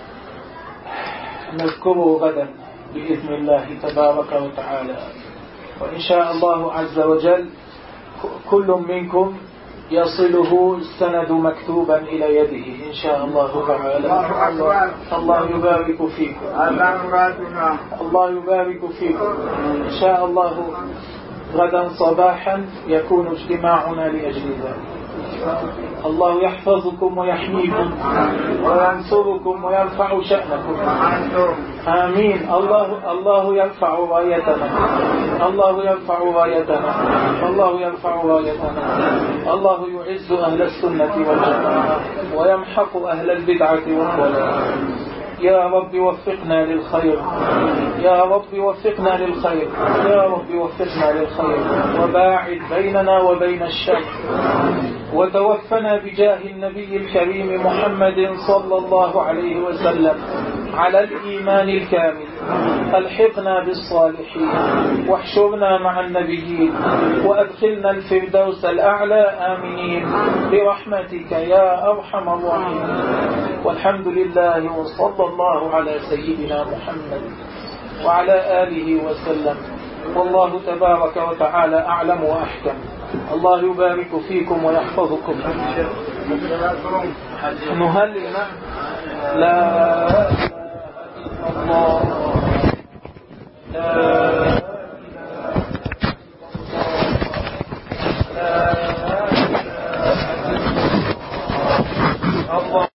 نذكره غدا بإذن الله تبارك وتعالى. وإن شاء الله عز وجل كل منكم يصله السند مكتوبا إلى يده إن شاء الله تعالى. الله يبارك فيكم، الله يبارك فيكم. إن شاء الله غدا صباحا يكون اجتماعنا لأجل ذلك. الله يحفظكم ويحميكم وينصركم ويرفع شأنكم. آمين. الله يرفع رايتنا، الله يرفع رايتنا، الله يرفع رايتنا. الله يعز أهل السنة والجماعة ويمحق أهل البدعة والضلال. يا رب وفقنا للخير، يا رب وفقنا للخير، يا رب وفقنا للخير، وباعد بيننا وبين الشر، وتوفنا بجاه النبي الكريم محمد صلى الله عليه وسلم على الإيمان الكامل. ألحقنا بالصالحين واحشرنا مع النبيين وأدخلنا الفردوس الأعلى آمنين برحمتك يا أرحم الراحمين. والحمد لله وصلى الله على سيدنا محمد وعلى آله وسلم، والله تبارك وتعالى أعلم وأحكم. الله يبارك فيكم ويحفظكم. نهلل لا